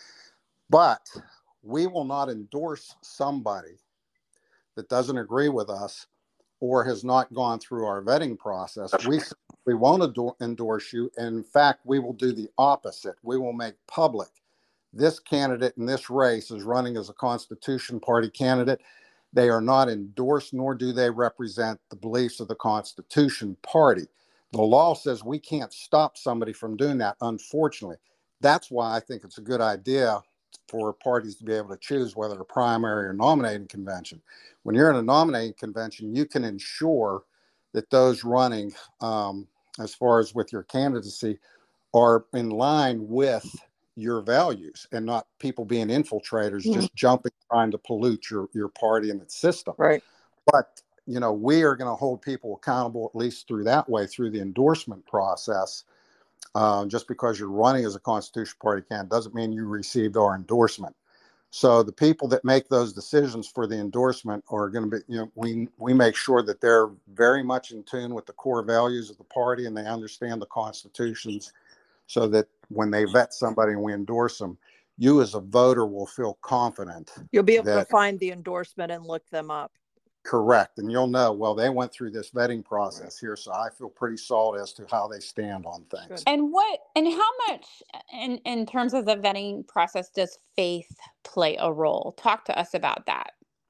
But we will not endorse somebody that doesn't agree with us or has not gone through our vetting process. We, we won't ador- endorse you. And in fact, we will do the opposite. We will make public this candidate in this race is running as a Constitution Party candidate. They are not endorsed, nor do they represent the beliefs of the Constitution Party. The law says we can't stop somebody from doing that, unfortunately. That's why I think it's a good idea for parties to be able to choose whether a primary or nominating convention. When you're in a nominating convention, you can ensure that those running, um, as far as with your candidacy, are in line with your values and not people being infiltrators, mm-hmm. just jumping, trying to pollute your, your party and its system. Right. But, you know, we are going to hold people accountable, at least through that way, through the endorsement process. Uh, just because you're running as a Constitution Party candidate doesn't mean you received our endorsement. So the people that make those decisions for the endorsement are going to be, you know, we we make sure that they're very much in tune with the core values of the party and they understand the constitutions, so that when they vet somebody and we endorse them, you as a voter will feel confident. You'll be able that, to find the endorsement and look them up. Correct. And you'll know, well, they went through this vetting process here, so I feel pretty solid as to how they stand on things. And what, and how much in, in terms of the vetting process does faith play a role? Talk to us about that.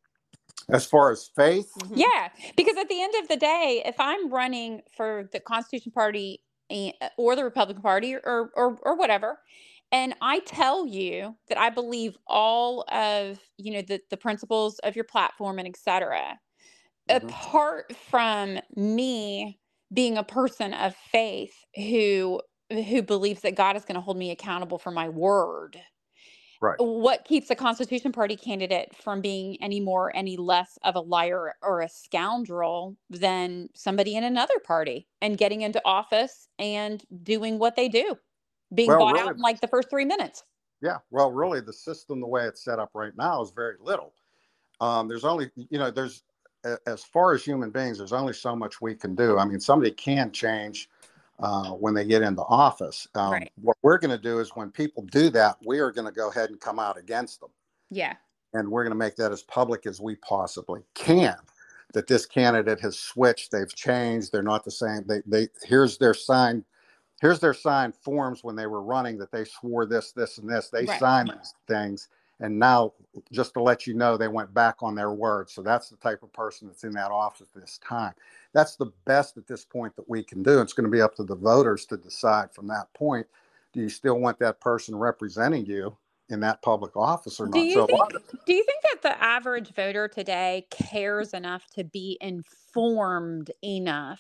As far as faith? Mm-hmm. Yeah, because at the end of the day, if I'm running for the Constitution Party or the Republican Party or, or, or whatever, and I tell you that I believe all of, you know, the, the principles of your platform and et cetera, mm-hmm. apart from me being a person of faith who who believes that God is going to hold me accountable for my word, right? What keeps the Constitution Party candidate from being any more, any less of a liar or a scoundrel than somebody in another party and getting into office and doing what they do, being well, bought really, out in like the first three minutes? Yeah, well, really, the system, the way it's set up right now, is very little. Um, there's only, you know, there's, as far as human beings, there's only so much we can do. I mean, somebody can change uh, when they get into office. Um, Right. What we're going to do is when people do that, we are going to go ahead and come out against them. Yeah. And we're going to make that as public as we possibly can. That this candidate has switched, they've changed, they're not the same. They, they here's their sign, here's their signed forms when they were running that they swore this, this, and this. They Right. signed these things, and now just to let you know, they went back on their word. So that's the type of person that's in that office at this time. That's the best at this point that we can do. It's going to be up to the voters to decide from that point. Do you still want that person representing you in that public office or Do not? you So a think lot of- do you think that the average voter today cares enough to be informed enough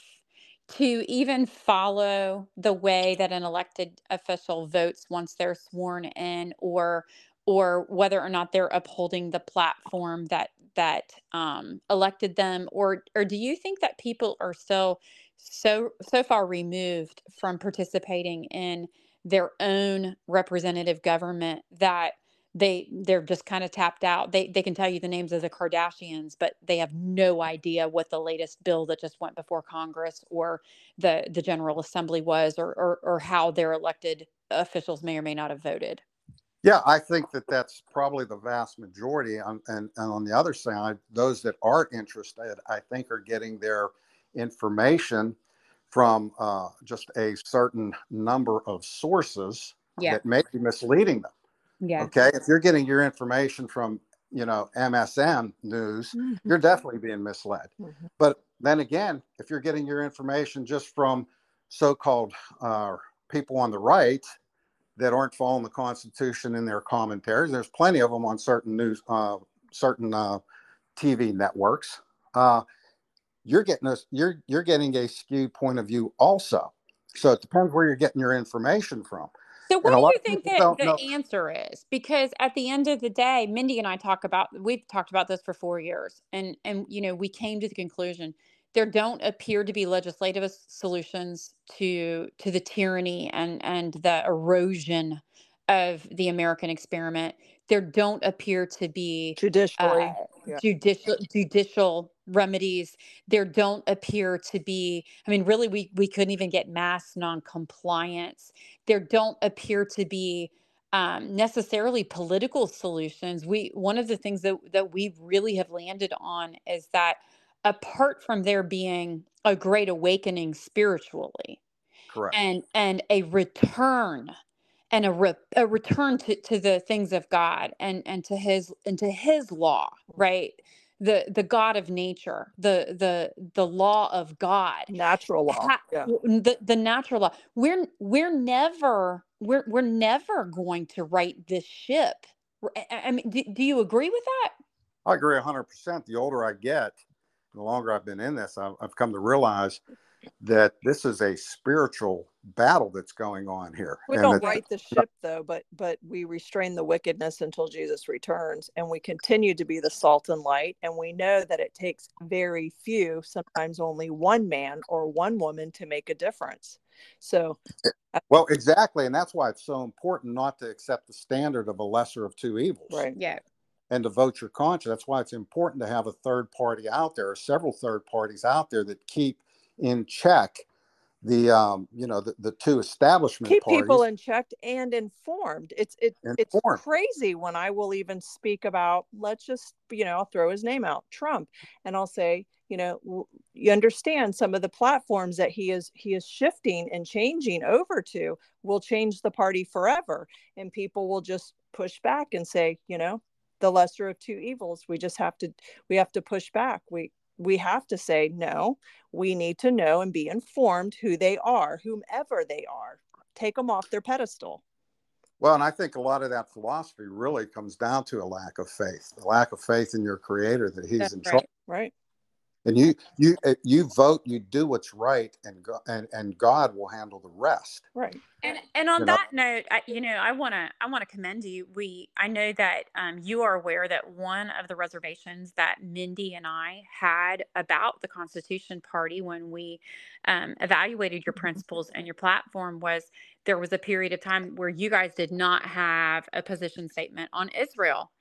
to even follow the way that an elected official votes once they're sworn in, or or whether or not they're upholding the platform that that um, elected them, or or do you think that people are still so so far removed from participating in their own representative government that they they're just kind of tapped out? They they can tell you the names of the Kardashians, but they have no idea what the latest bill that just went before Congress or the the General Assembly was, or or, or how their elected officials may or may not have voted. Yeah, I think that that's probably the vast majority. On, and, and on the other side, those that are interested, I think, are getting their information from uh, just a certain number of sources Yeah. that may be misleading them. Yeah. Okay, if you're getting your information from, you know, M S N News, Mhm. you're definitely being misled. Mhm. But then again, if you're getting your information just from so-called uh, people on the right that aren't following the Constitution in their commentaries, there's plenty of them on certain news, uh, certain uh, T V networks. Uh, you're getting a you're you're getting a skewed point of view also. So it depends where you're getting your information from. So And what a do lot you of think people that don't the know. answer is? Because at the end of the day, Mindy and I talk about we've talked about this for four years, and and you know we came to the conclusion there don't appear to be legislative s- solutions to to the tyranny and and the erosion of the American experiment. There don't appear to be uh, Judicially. Yeah. judicial judicial remedies. There don't appear to be. I mean, really, we we couldn't even get mass non-compliance. There don't appear to be um, necessarily political solutions. We one of the things that that we really have landed on is that apart from there being a great awakening spiritually Correct. and and a return and a, re, a return to, to the things of God and and to his and to his law, right? The the God of nature, the the the law of God, Natural law. ha, Yeah. the the natural law. We're we're never we're we're never going to right this ship. I, I mean, do, do you agree with that? I agree one hundred percent. The older I get, the longer I've been in this, I've, I've come to realize that this is a spiritual battle that's going on here. We And don't that, right the ship though, but but we restrain the wickedness until Jesus returns, and we continue to be the salt and light. And we know that it takes very few, sometimes only one man or one woman to make a difference. So, well, exactly. And that's why it's so important not to accept the standard of a lesser of two evils. right. Yeah. And to vote your conscience. That's why it's important to have a third party out there, or several third parties out there that keep in check the um, you know, the, the two establishment Keep parties. people in check and informed. It's it it's Informed. crazy when I will even speak about, let's just, you know, I'll throw his name out, Trump, and I'll say, you know, w- you understand some of the platforms that he is he is shifting and changing over to will change the party forever, and people will just push back and say, you know, the lesser of two evils. We just have to we have to push back. We we have to say, no, we need to know and be informed who they are, whomever they are. Take them off their pedestal. Well, and I think a lot of that philosophy really comes down to a lack of faith, a lack of faith in your creator that he's That's in right. charge. Right. And you, you, uh, you vote, you do what's right, and go, and and God will handle the rest. Right. And and on You know? that note, I, you know, I want to I want to commend you. We I know that um, you are aware that one of the reservations that Mindy and I had about the Constitution Party when we um, evaluated your principles and your platform was there was a period of time where you guys did not have a position statement on Israel.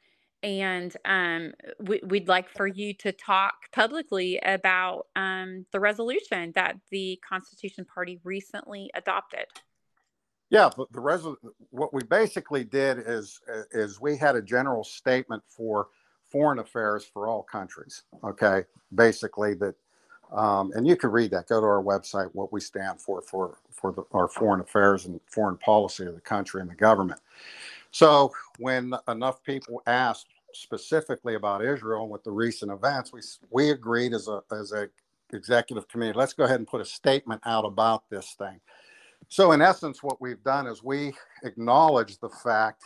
and um, we, we'd like for you to talk publicly about um, the resolution that the Constitution Party recently adopted. Yeah, but the resol- what we basically did is is we had a general statement for foreign affairs for all countries. Okay, basically that, um, and you can read that. Go to our website, what we stand for for for the, our foreign affairs and foreign policy of the country and the government. So when enough people asked specifically about Israel and with the recent events, we we agreed as a as a executive committee, let's go ahead and put a statement out about this thing. So in essence, what we've done is we acknowledge the fact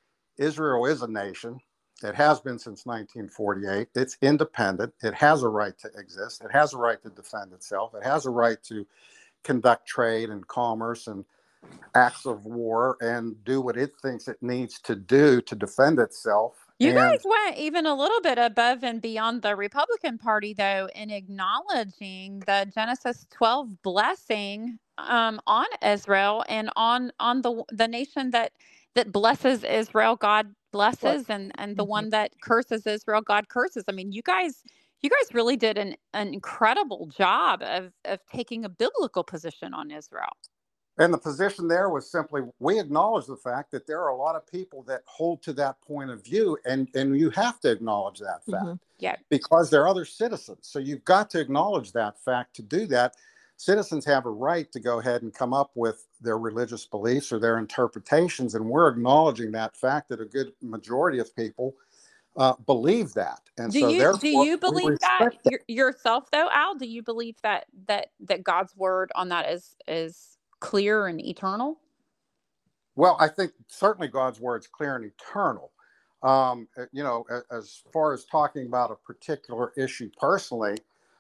Israel is a nation. It has been since nineteen forty-eight. It's independent. It has a right to exist. It has a right to defend itself. It has a right to conduct trade and commerce and acts of war and do what it thinks it needs to do to defend itself. You and, guys went even a little bit above and beyond the Republican Party, though, in acknowledging the Genesis twelve blessing um, on Israel and on on the the nation that that blesses Israel, God blesses, and and the one that curses Israel, God curses. I mean, you guys, you guys really did an, an incredible job of of taking a biblical position on Israel. And the position there was simply, we acknowledge the fact that there are a lot of people that hold to that point of view, and, and you have to acknowledge that fact. Mm-hmm. Yeah. Because they're other citizens. So you've got to acknowledge that fact. To do that, citizens have a right to go ahead and come up with their religious beliefs or their interpretations, and we're acknowledging that fact that a good majority of people uh, believe that. And do so you therefore, do you believe that, that y- yourself, though, Al? Do you believe that that that God's word on that is is clear and eternal? Well, I think certainly God's word is clear and eternal. Um, you know, as far as talking about a particular issue personally,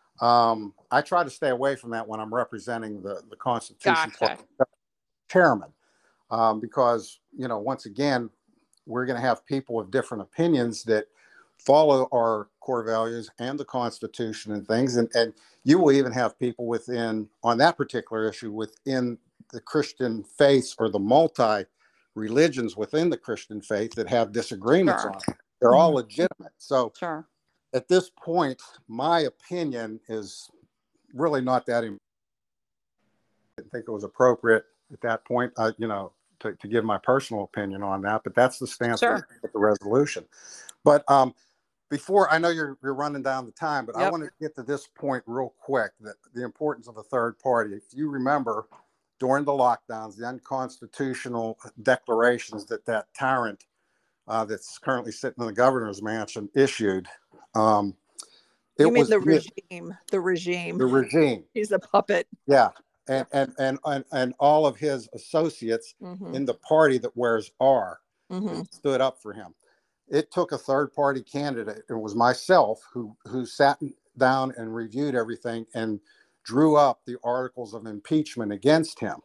um, I try to stay away from that when I'm representing the, the Constitution Gotcha. chairman, um, because, you know, once again, we're going to have people with different opinions that follow our core values and the Constitution and things. And, and you will even have people within, on that particular issue, within the Christian faith or the multi religions within the Christian faith that have disagreements Sure. on it. They're Mm-hmm. all legitimate. So Sure. at this point, my opinion is really not that important. I didn't think it was appropriate at that point, uh, you know, to, to give my personal opinion on that, but that's the stance Sure. with the resolution. But um, before, I know you're, you're running down the time, but Yep. I want to get to this point real quick, that the importance of a third party. If you remember, during the lockdowns, the unconstitutional declarations that that tyrant uh, that's currently sitting in the governor's mansion issued, um, it You mean was the regime? The regime. the regime. He's a puppet. Yeah, and and and and, and all of his associates Mm-hmm. in the party that wears R Mm-hmm. stood up for him. It took a third party candidate. It was myself who who sat down and reviewed everything and drew up the articles of impeachment against him,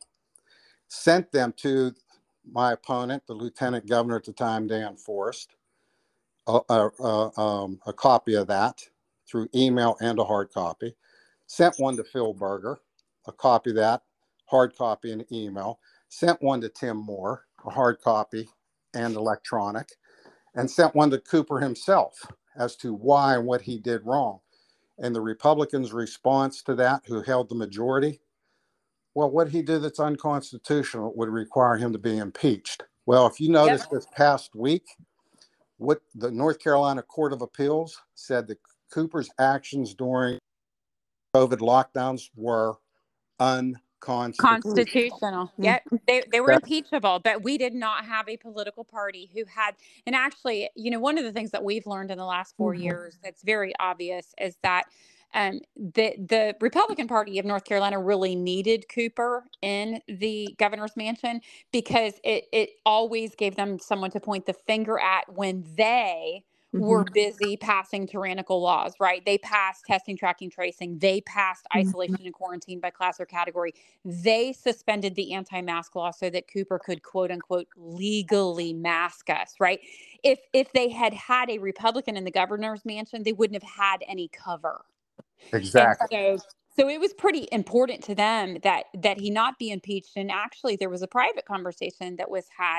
sent them to my opponent, the lieutenant governor at the time, Dan Forest, a, a, a, um, a copy of that through email and a hard copy, sent one to Phil Berger, a copy of that, hard copy and email, sent one to Tim Moore, a hard copy and electronic, and sent one to Cooper himself as to why and what he did wrong. And the Republicans' response to that, who held the majority, well, what he did that's unconstitutional would require him to be impeached. Well, if you notice, yep. This past week, what the North Carolina Court of Appeals said that Cooper's actions during COVID lockdowns were unconstitutional. Constitutional. Yep. They, they were impeachable, but we did not have a political party who had, and actually, you know, one of the things that we've learned in the last four mm-hmm. years that's very obvious is that um, the, the Republican Party of North Carolina really needed Cooper in the governor's mansion because it, it always gave them someone to point the finger at when they mm-hmm. were busy passing tyrannical laws, right? They passed testing, tracking, tracing. They passed isolation mm-hmm. and quarantine by class or category. They suspended the anti-mask law so that Cooper could, quote unquote, legally mask us, right? If, if they had had a Republican in the governor's mansion, they wouldn't have had any cover. Exactly. And so, so it was pretty important to them that that he not be impeached. And actually, there was a private conversation that was had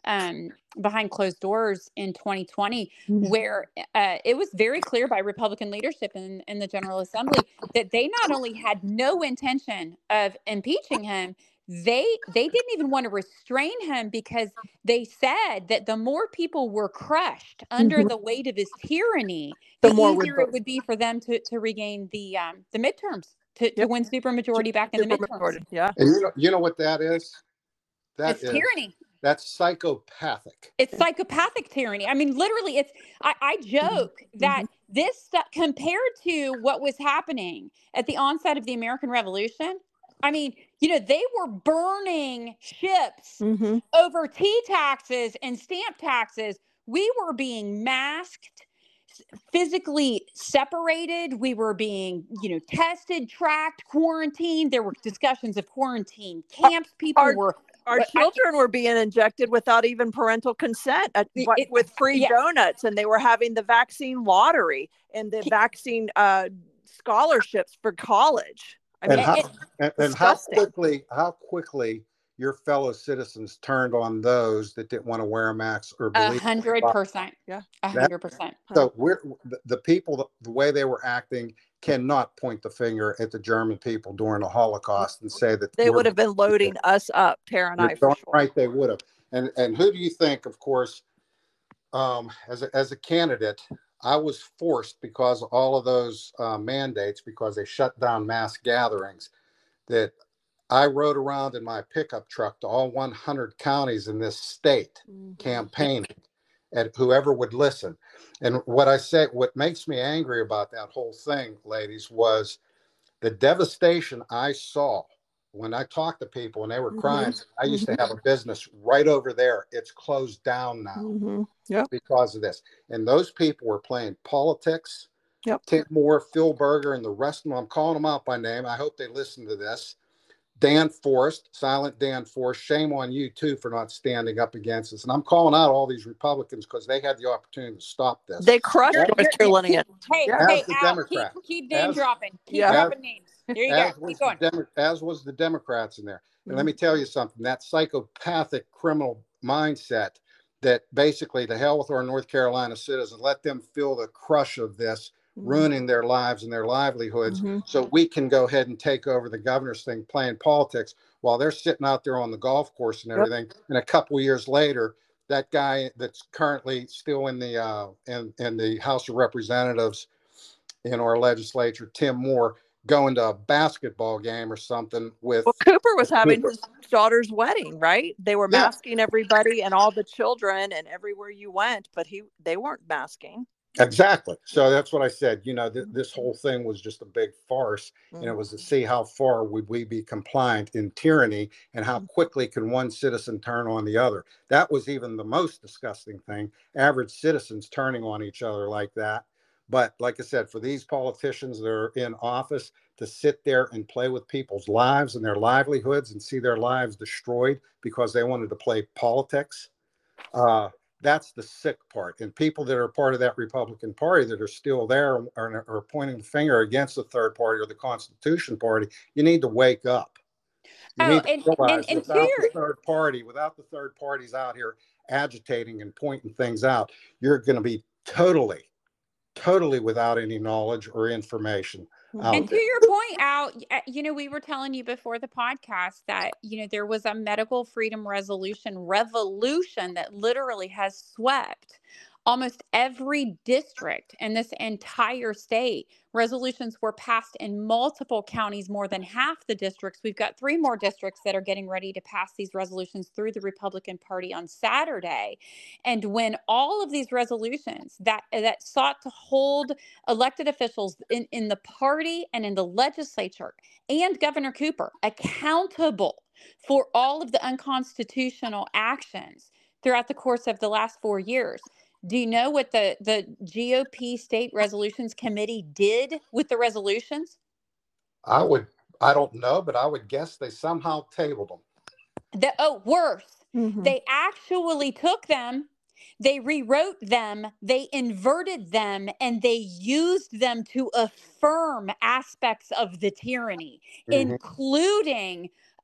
um, behind closed doors in twenty twenty, Mhm. where uh, it was very clear by Republican leadership in, in the General Assembly that they not only had no intention of impeaching him, they they didn't even want to restrain him, because they said that the more people were crushed under Mhm. the weight of his tyranny, The the more would easier it vote. would be for them to, to regain the um, the midterms, to, to Yep. win supermajority back in the midterms. Supermajority, yeah. And you know, you know what that is? That It's is tyranny. that's psychopathic. It's psychopathic tyranny. I mean, literally, it's, I, I joke that this stuff, compared to what was happening at the onset of the American Revolution, I mean, you know, they were burning ships Mm-hmm. over tea taxes and stamp taxes. We were being masked, physically separated. We were being, you know, tested, tracked, quarantined. There were discussions of quarantine camps. People Our- were, Our I- children were being injected without even parental consent at, It- what- it- with free yeah. donuts, and they were having the vaccine lottery and the Ke- vaccine uh, scholarships for college. I And mean, how it- and, and how disgusting. quickly how quickly your fellow citizens turned on those that didn't want to wear a mask or A believe. hundred percent. Yeah. A hundred percent. So we're the, the people, the way they were acting, cannot point the finger at the German people during the Holocaust and say that They we're- would have been loading us up, Tara and You're I, for darn sure. right, they would have. And and who do you think? Of course, um, as a, as a candidate, I was forced because of all of those uh, mandates, because they shut down mass gatherings, that I rode around in my pickup truck to all one hundred counties in this state, Mhm. campaigning at whoever would listen. And what I said, what makes me angry about that whole thing, ladies, was the devastation I saw when I talked to people and they were Mhm. crying. I used to have a business right over there. It's closed down now Mhm. Yep. because of this. And those people were playing politics. Yep. Tim Moore, Phil Berger, and the rest of them. I'm calling them out by name. I hope they listen to this. Dan Forrest, Silent Dan Forrest, shame on you too for not standing up against us. And I'm calling out all these Republicans because they had the opportunity to stop this. They crushed You're- Mister you're- Linehan. Hey, Yeah. hey, As the Al, Democrat. keep, keep name As- dropping. Keep Yeah. dropping names. There you as go. was Keep going. the Demo- as was the Democrats in there. And let me tell you something, that psychopathic criminal mindset that basically to hell with our North Carolina citizens, let them feel the crush of this, ruining their lives and their livelihoods, Mhm. so we can go ahead and take over the governor's thing, playing politics while they're sitting out there on the golf course and Yep. everything. And a couple of years later, that guy that's currently still in the uh, in, in the House of Representatives in our legislature, Tim Moore, going to a basketball game or something with. Well, Cooper was having Cooper. his daughter's wedding, right? They were Yeah. masking everybody and all the children and everywhere you went, but he they weren't masking. Exactly. So that's what I said. You know, th- this whole thing was just a big farce, and it was to see how far would we be compliant in tyranny and how quickly can one citizen turn on the other. That was even the most disgusting thing, average citizens turning on each other like that. But like I said, for these politicians that are in office to sit there and play with people's lives and their livelihoods and see their lives destroyed because they wanted to play politics, uh, that's the sick part. And people that are part of that Republican Party that are still there are, are pointing the finger against the third party or the Constitution Party. You need to wake up. You Oh, need to and- realize and- and to without your- the third party, without the third parties out here agitating and pointing things out, you're going to be totally, totally without any knowledge or information out And to there. your point, Al, y- uh, you know, we were telling you before the podcast that, you know, there was a medical freedom resolution revolution that literally has swept almost every district in this entire state. Resolutions were passed in multiple counties, more than half the districts. We've got three more districts that are getting ready to pass these resolutions through the Republican Party on Saturday. And when all of these resolutions that that sought to hold elected officials in, in the party and in the legislature and Governor Cooper accountable for all of the unconstitutional actions throughout the course of the last four years. Do you know what the, the G O P State Resolutions Committee did with the resolutions? I would, I don't know, but I would guess they somehow tabled them. The, oh, worse. Mhm. They actually took them, they rewrote them, they inverted them, and they used them to affirm aspects of the tyranny, Mhm. including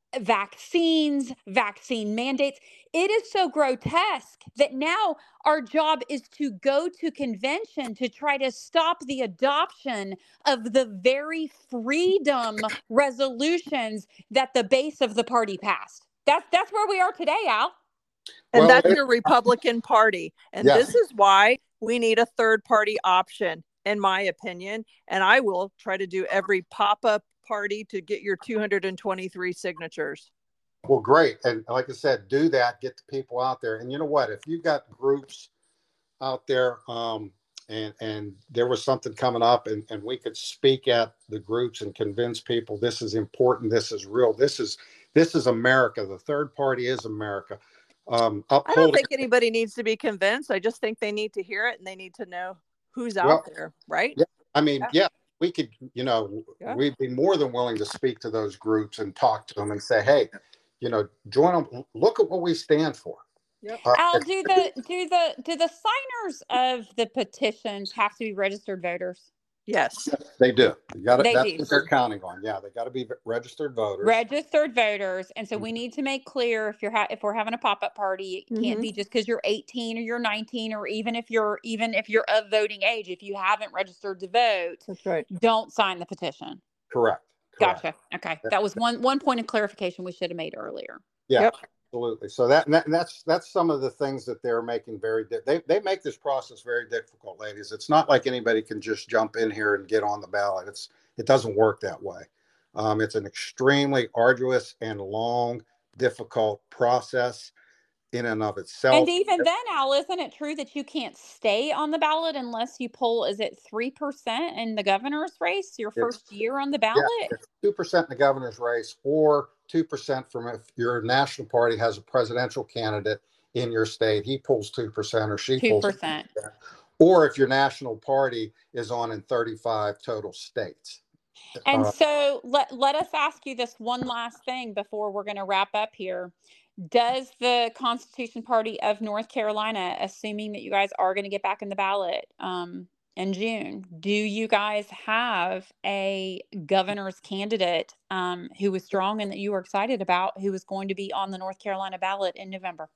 vaccines, vaccine mandates. It is so grotesque that now our job is to go to convention to try to stop the adoption of the very freedom resolutions that the base of the party passed. That's that's where we are today, Al. And Well, that's it- your Republican Party. And Yes. this is why we need a third party option, in my opinion. And I will try to do every pop-up party to get your two hundred twenty-three signatures. Well, great. And like I said, do that, get the people out there. And you know what? If you've got groups out there, um, and, and there was something coming up and, and we could speak at the groups and convince people this is important, this is real, this is this is America. The third party is America. Um, I don't upholding, think anybody needs to be convinced. I just think they need to hear it and they need to know who's out Well, there, right? yeah, I mean, Yeah. yeah, we could, you know, Yeah. we'd be more than willing to speak to those groups and talk to them and say, hey, you know, join them. Look at what we stand for. Yep. Uh, Al, do the do the do the signers of the petitions have to be registered voters? Yes. They do. You got They That's do. what they're counting on. Yeah, they got to be registered voters. Registered voters, and so we need to make clear if you're ha- if we're having a pop up party, it can't Mhm. be just because you're eighteen or you're nineteen, or even if you're even if you're of voting age. If you haven't registered to vote, That's right. don't sign the petition. Correct. Correct. Gotcha. Okay, that was one one point of clarification we should have made earlier. Yeah, Yep. absolutely. So that, and that and that's that's some of the things that they're making very. Di- they they make this process very difficult, ladies. It's not like anybody can just jump in here and get on the ballot. It's it doesn't work that way. Um, it's an extremely arduous and long, difficult process in and of itself. And even then, Al, isn't it true that you can't stay on the ballot unless you poll, is it three percent in the governor's race, your It's- first year on the ballot? Yeah, it's two percent in the governor's race, or two percent from if your national party has a presidential candidate in your state, he pulls two percent or she two pulls percent. or if your national party is on in thirty-five total states. And Uh, so let, let us ask you this one last thing before we're going to wrap up here. Does the Constitution Party of North Carolina, assuming that you guys are going to get back in the ballot um, in June, do you guys have a governor's candidate um, who was strong and that you were excited about, who is going to be on the North Carolina ballot in November?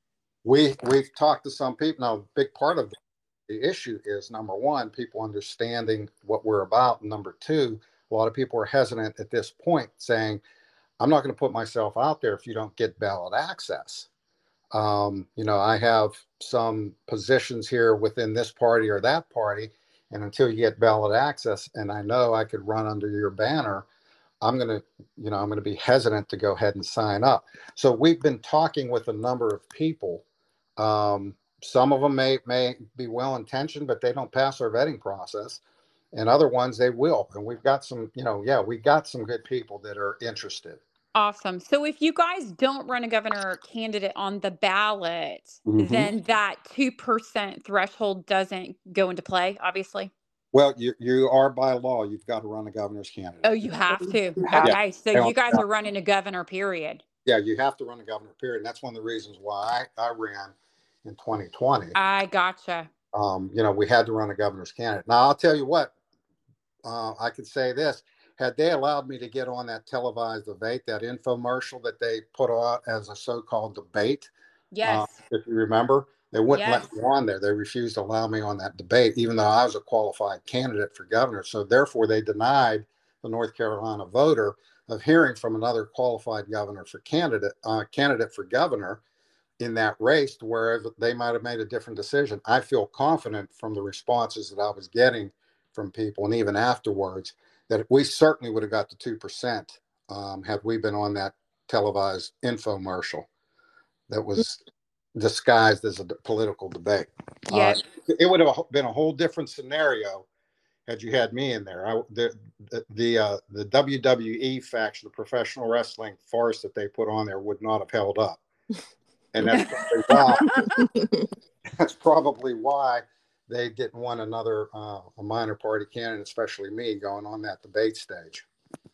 we we've talked to some people. Now, a big part of the issue is, number one, people understanding what we're about, and number two, a lot of people are hesitant at this point, saying, I'm not going to put myself out there if you don't get ballot access. Um, you know, I have some positions here within this party or that party, and until you get ballot access, and I know I could run under your banner, I'm going to, you know, I'm going to be hesitant to go ahead and sign up. So we've been talking with a number of people. Um, some of them may may be well intentioned, but they don't pass our vetting process, and other ones they will. And we've got some, you know, yeah, we got some good people that are interested. Awesome. So if you guys don't run a governor candidate on the ballot, Mhm. then that two percent threshold doesn't go into play, obviously. Well, you you are by law, you've got to run a governor's candidate. Oh, you have to. You have Okay. So Yeah. you guys are running a governor, period. Yeah, you have to run a governor, period. And that's one of the reasons why I, I ran in twenty twenty. I gotcha. Um, you know, we had to run a governor's candidate. Now, I'll tell you what, uh, I could say this. Had they allowed me to get on that televised debate, that infomercial that they put out as a so-called debate, Yes. uh, if you remember, they wouldn't Yes. let me on there. They refused to allow me on that debate, even though I was a qualified candidate for governor. So therefore, they denied the North Carolina voter of hearing from another qualified governor for candidate, uh, candidate for governor in that race, to where they might have made a different decision. I feel confident from the responses that I was getting from people, and even afterwards, that we certainly would have got the two percent um, had we been on that televised infomercial that was disguised as a d- political debate. Yeah. Uh, it would have been a whole different scenario had you had me in there. I, the the the, uh, the W W E faction, the professional wrestling farce that they put on there, would not have held up. And that's probably why, that's probably why they didn't want another uh, a minor party candidate, especially me, going on that debate stage.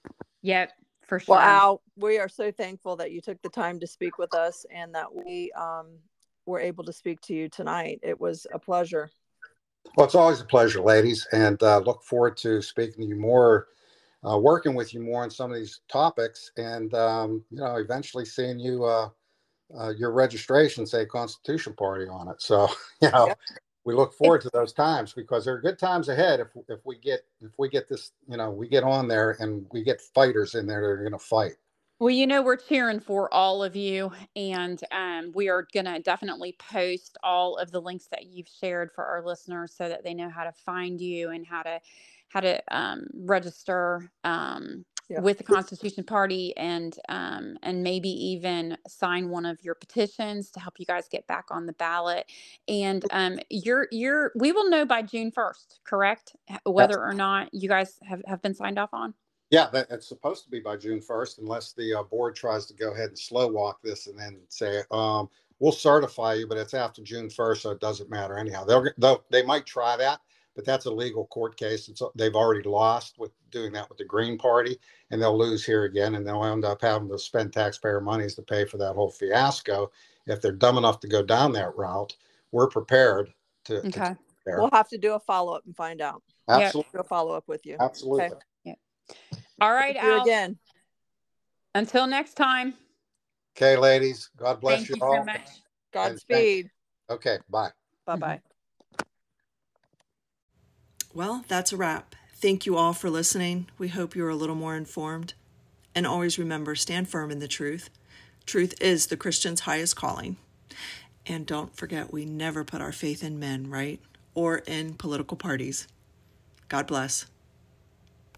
Yep. For sure. Well, Al, we are so thankful that you took the time to speak with us and that we um, were able to speak to you tonight. It was a pleasure. Well, it's always a pleasure, ladies, and uh, look forward to speaking to you more uh, working with you more on some of these topics, and um, you know, eventually seeing you uh, uh, your registration say Constitution Party on it. So you know, yep. we look forward to those times, because there are good times ahead if if we get if we get this, you know, we get on there and we get fighters in there that are going to fight. Well, you know, we're cheering for all of you, and um, we are going to definitely post all of the links that you've shared for our listeners so that they know how to find you and how to how to um, register um, yeah. with the Constitution Party, and um, and maybe even sign one of your petitions to help you guys get back on the ballot. And um, you're you're we will know by June first, correct? Whether or not you guys have, have been signed off on. Yeah, that, it's supposed to be by June first, unless the uh, board tries to go ahead and slow walk this and then say, um, we'll certify you, but it's after June first, so it doesn't matter anyhow. They'll, they'll, they might try that, but that's a legal court case. It's, they've already lost with doing that with the Green Party, and they'll lose here again, and they'll end up having to spend taxpayer monies to pay for that whole fiasco. If they're dumb enough to go down that route, we're prepared to. Okay. to we'll have to do a follow-up and find out. Absolutely. Do a follow-up with you. Absolutely. Okay. All right, Thank you Al. again. Until next time. Okay, ladies. God bless Thank you, you all. so much. Godspeed. Okay, bye. Bye-bye. Well, that's a wrap. Thank you all for listening. We hope you're a little more informed. And always remember, stand firm in the truth. Truth is the Christian's highest calling. And don't forget, we never put our faith in men, right? Or in political parties. God bless.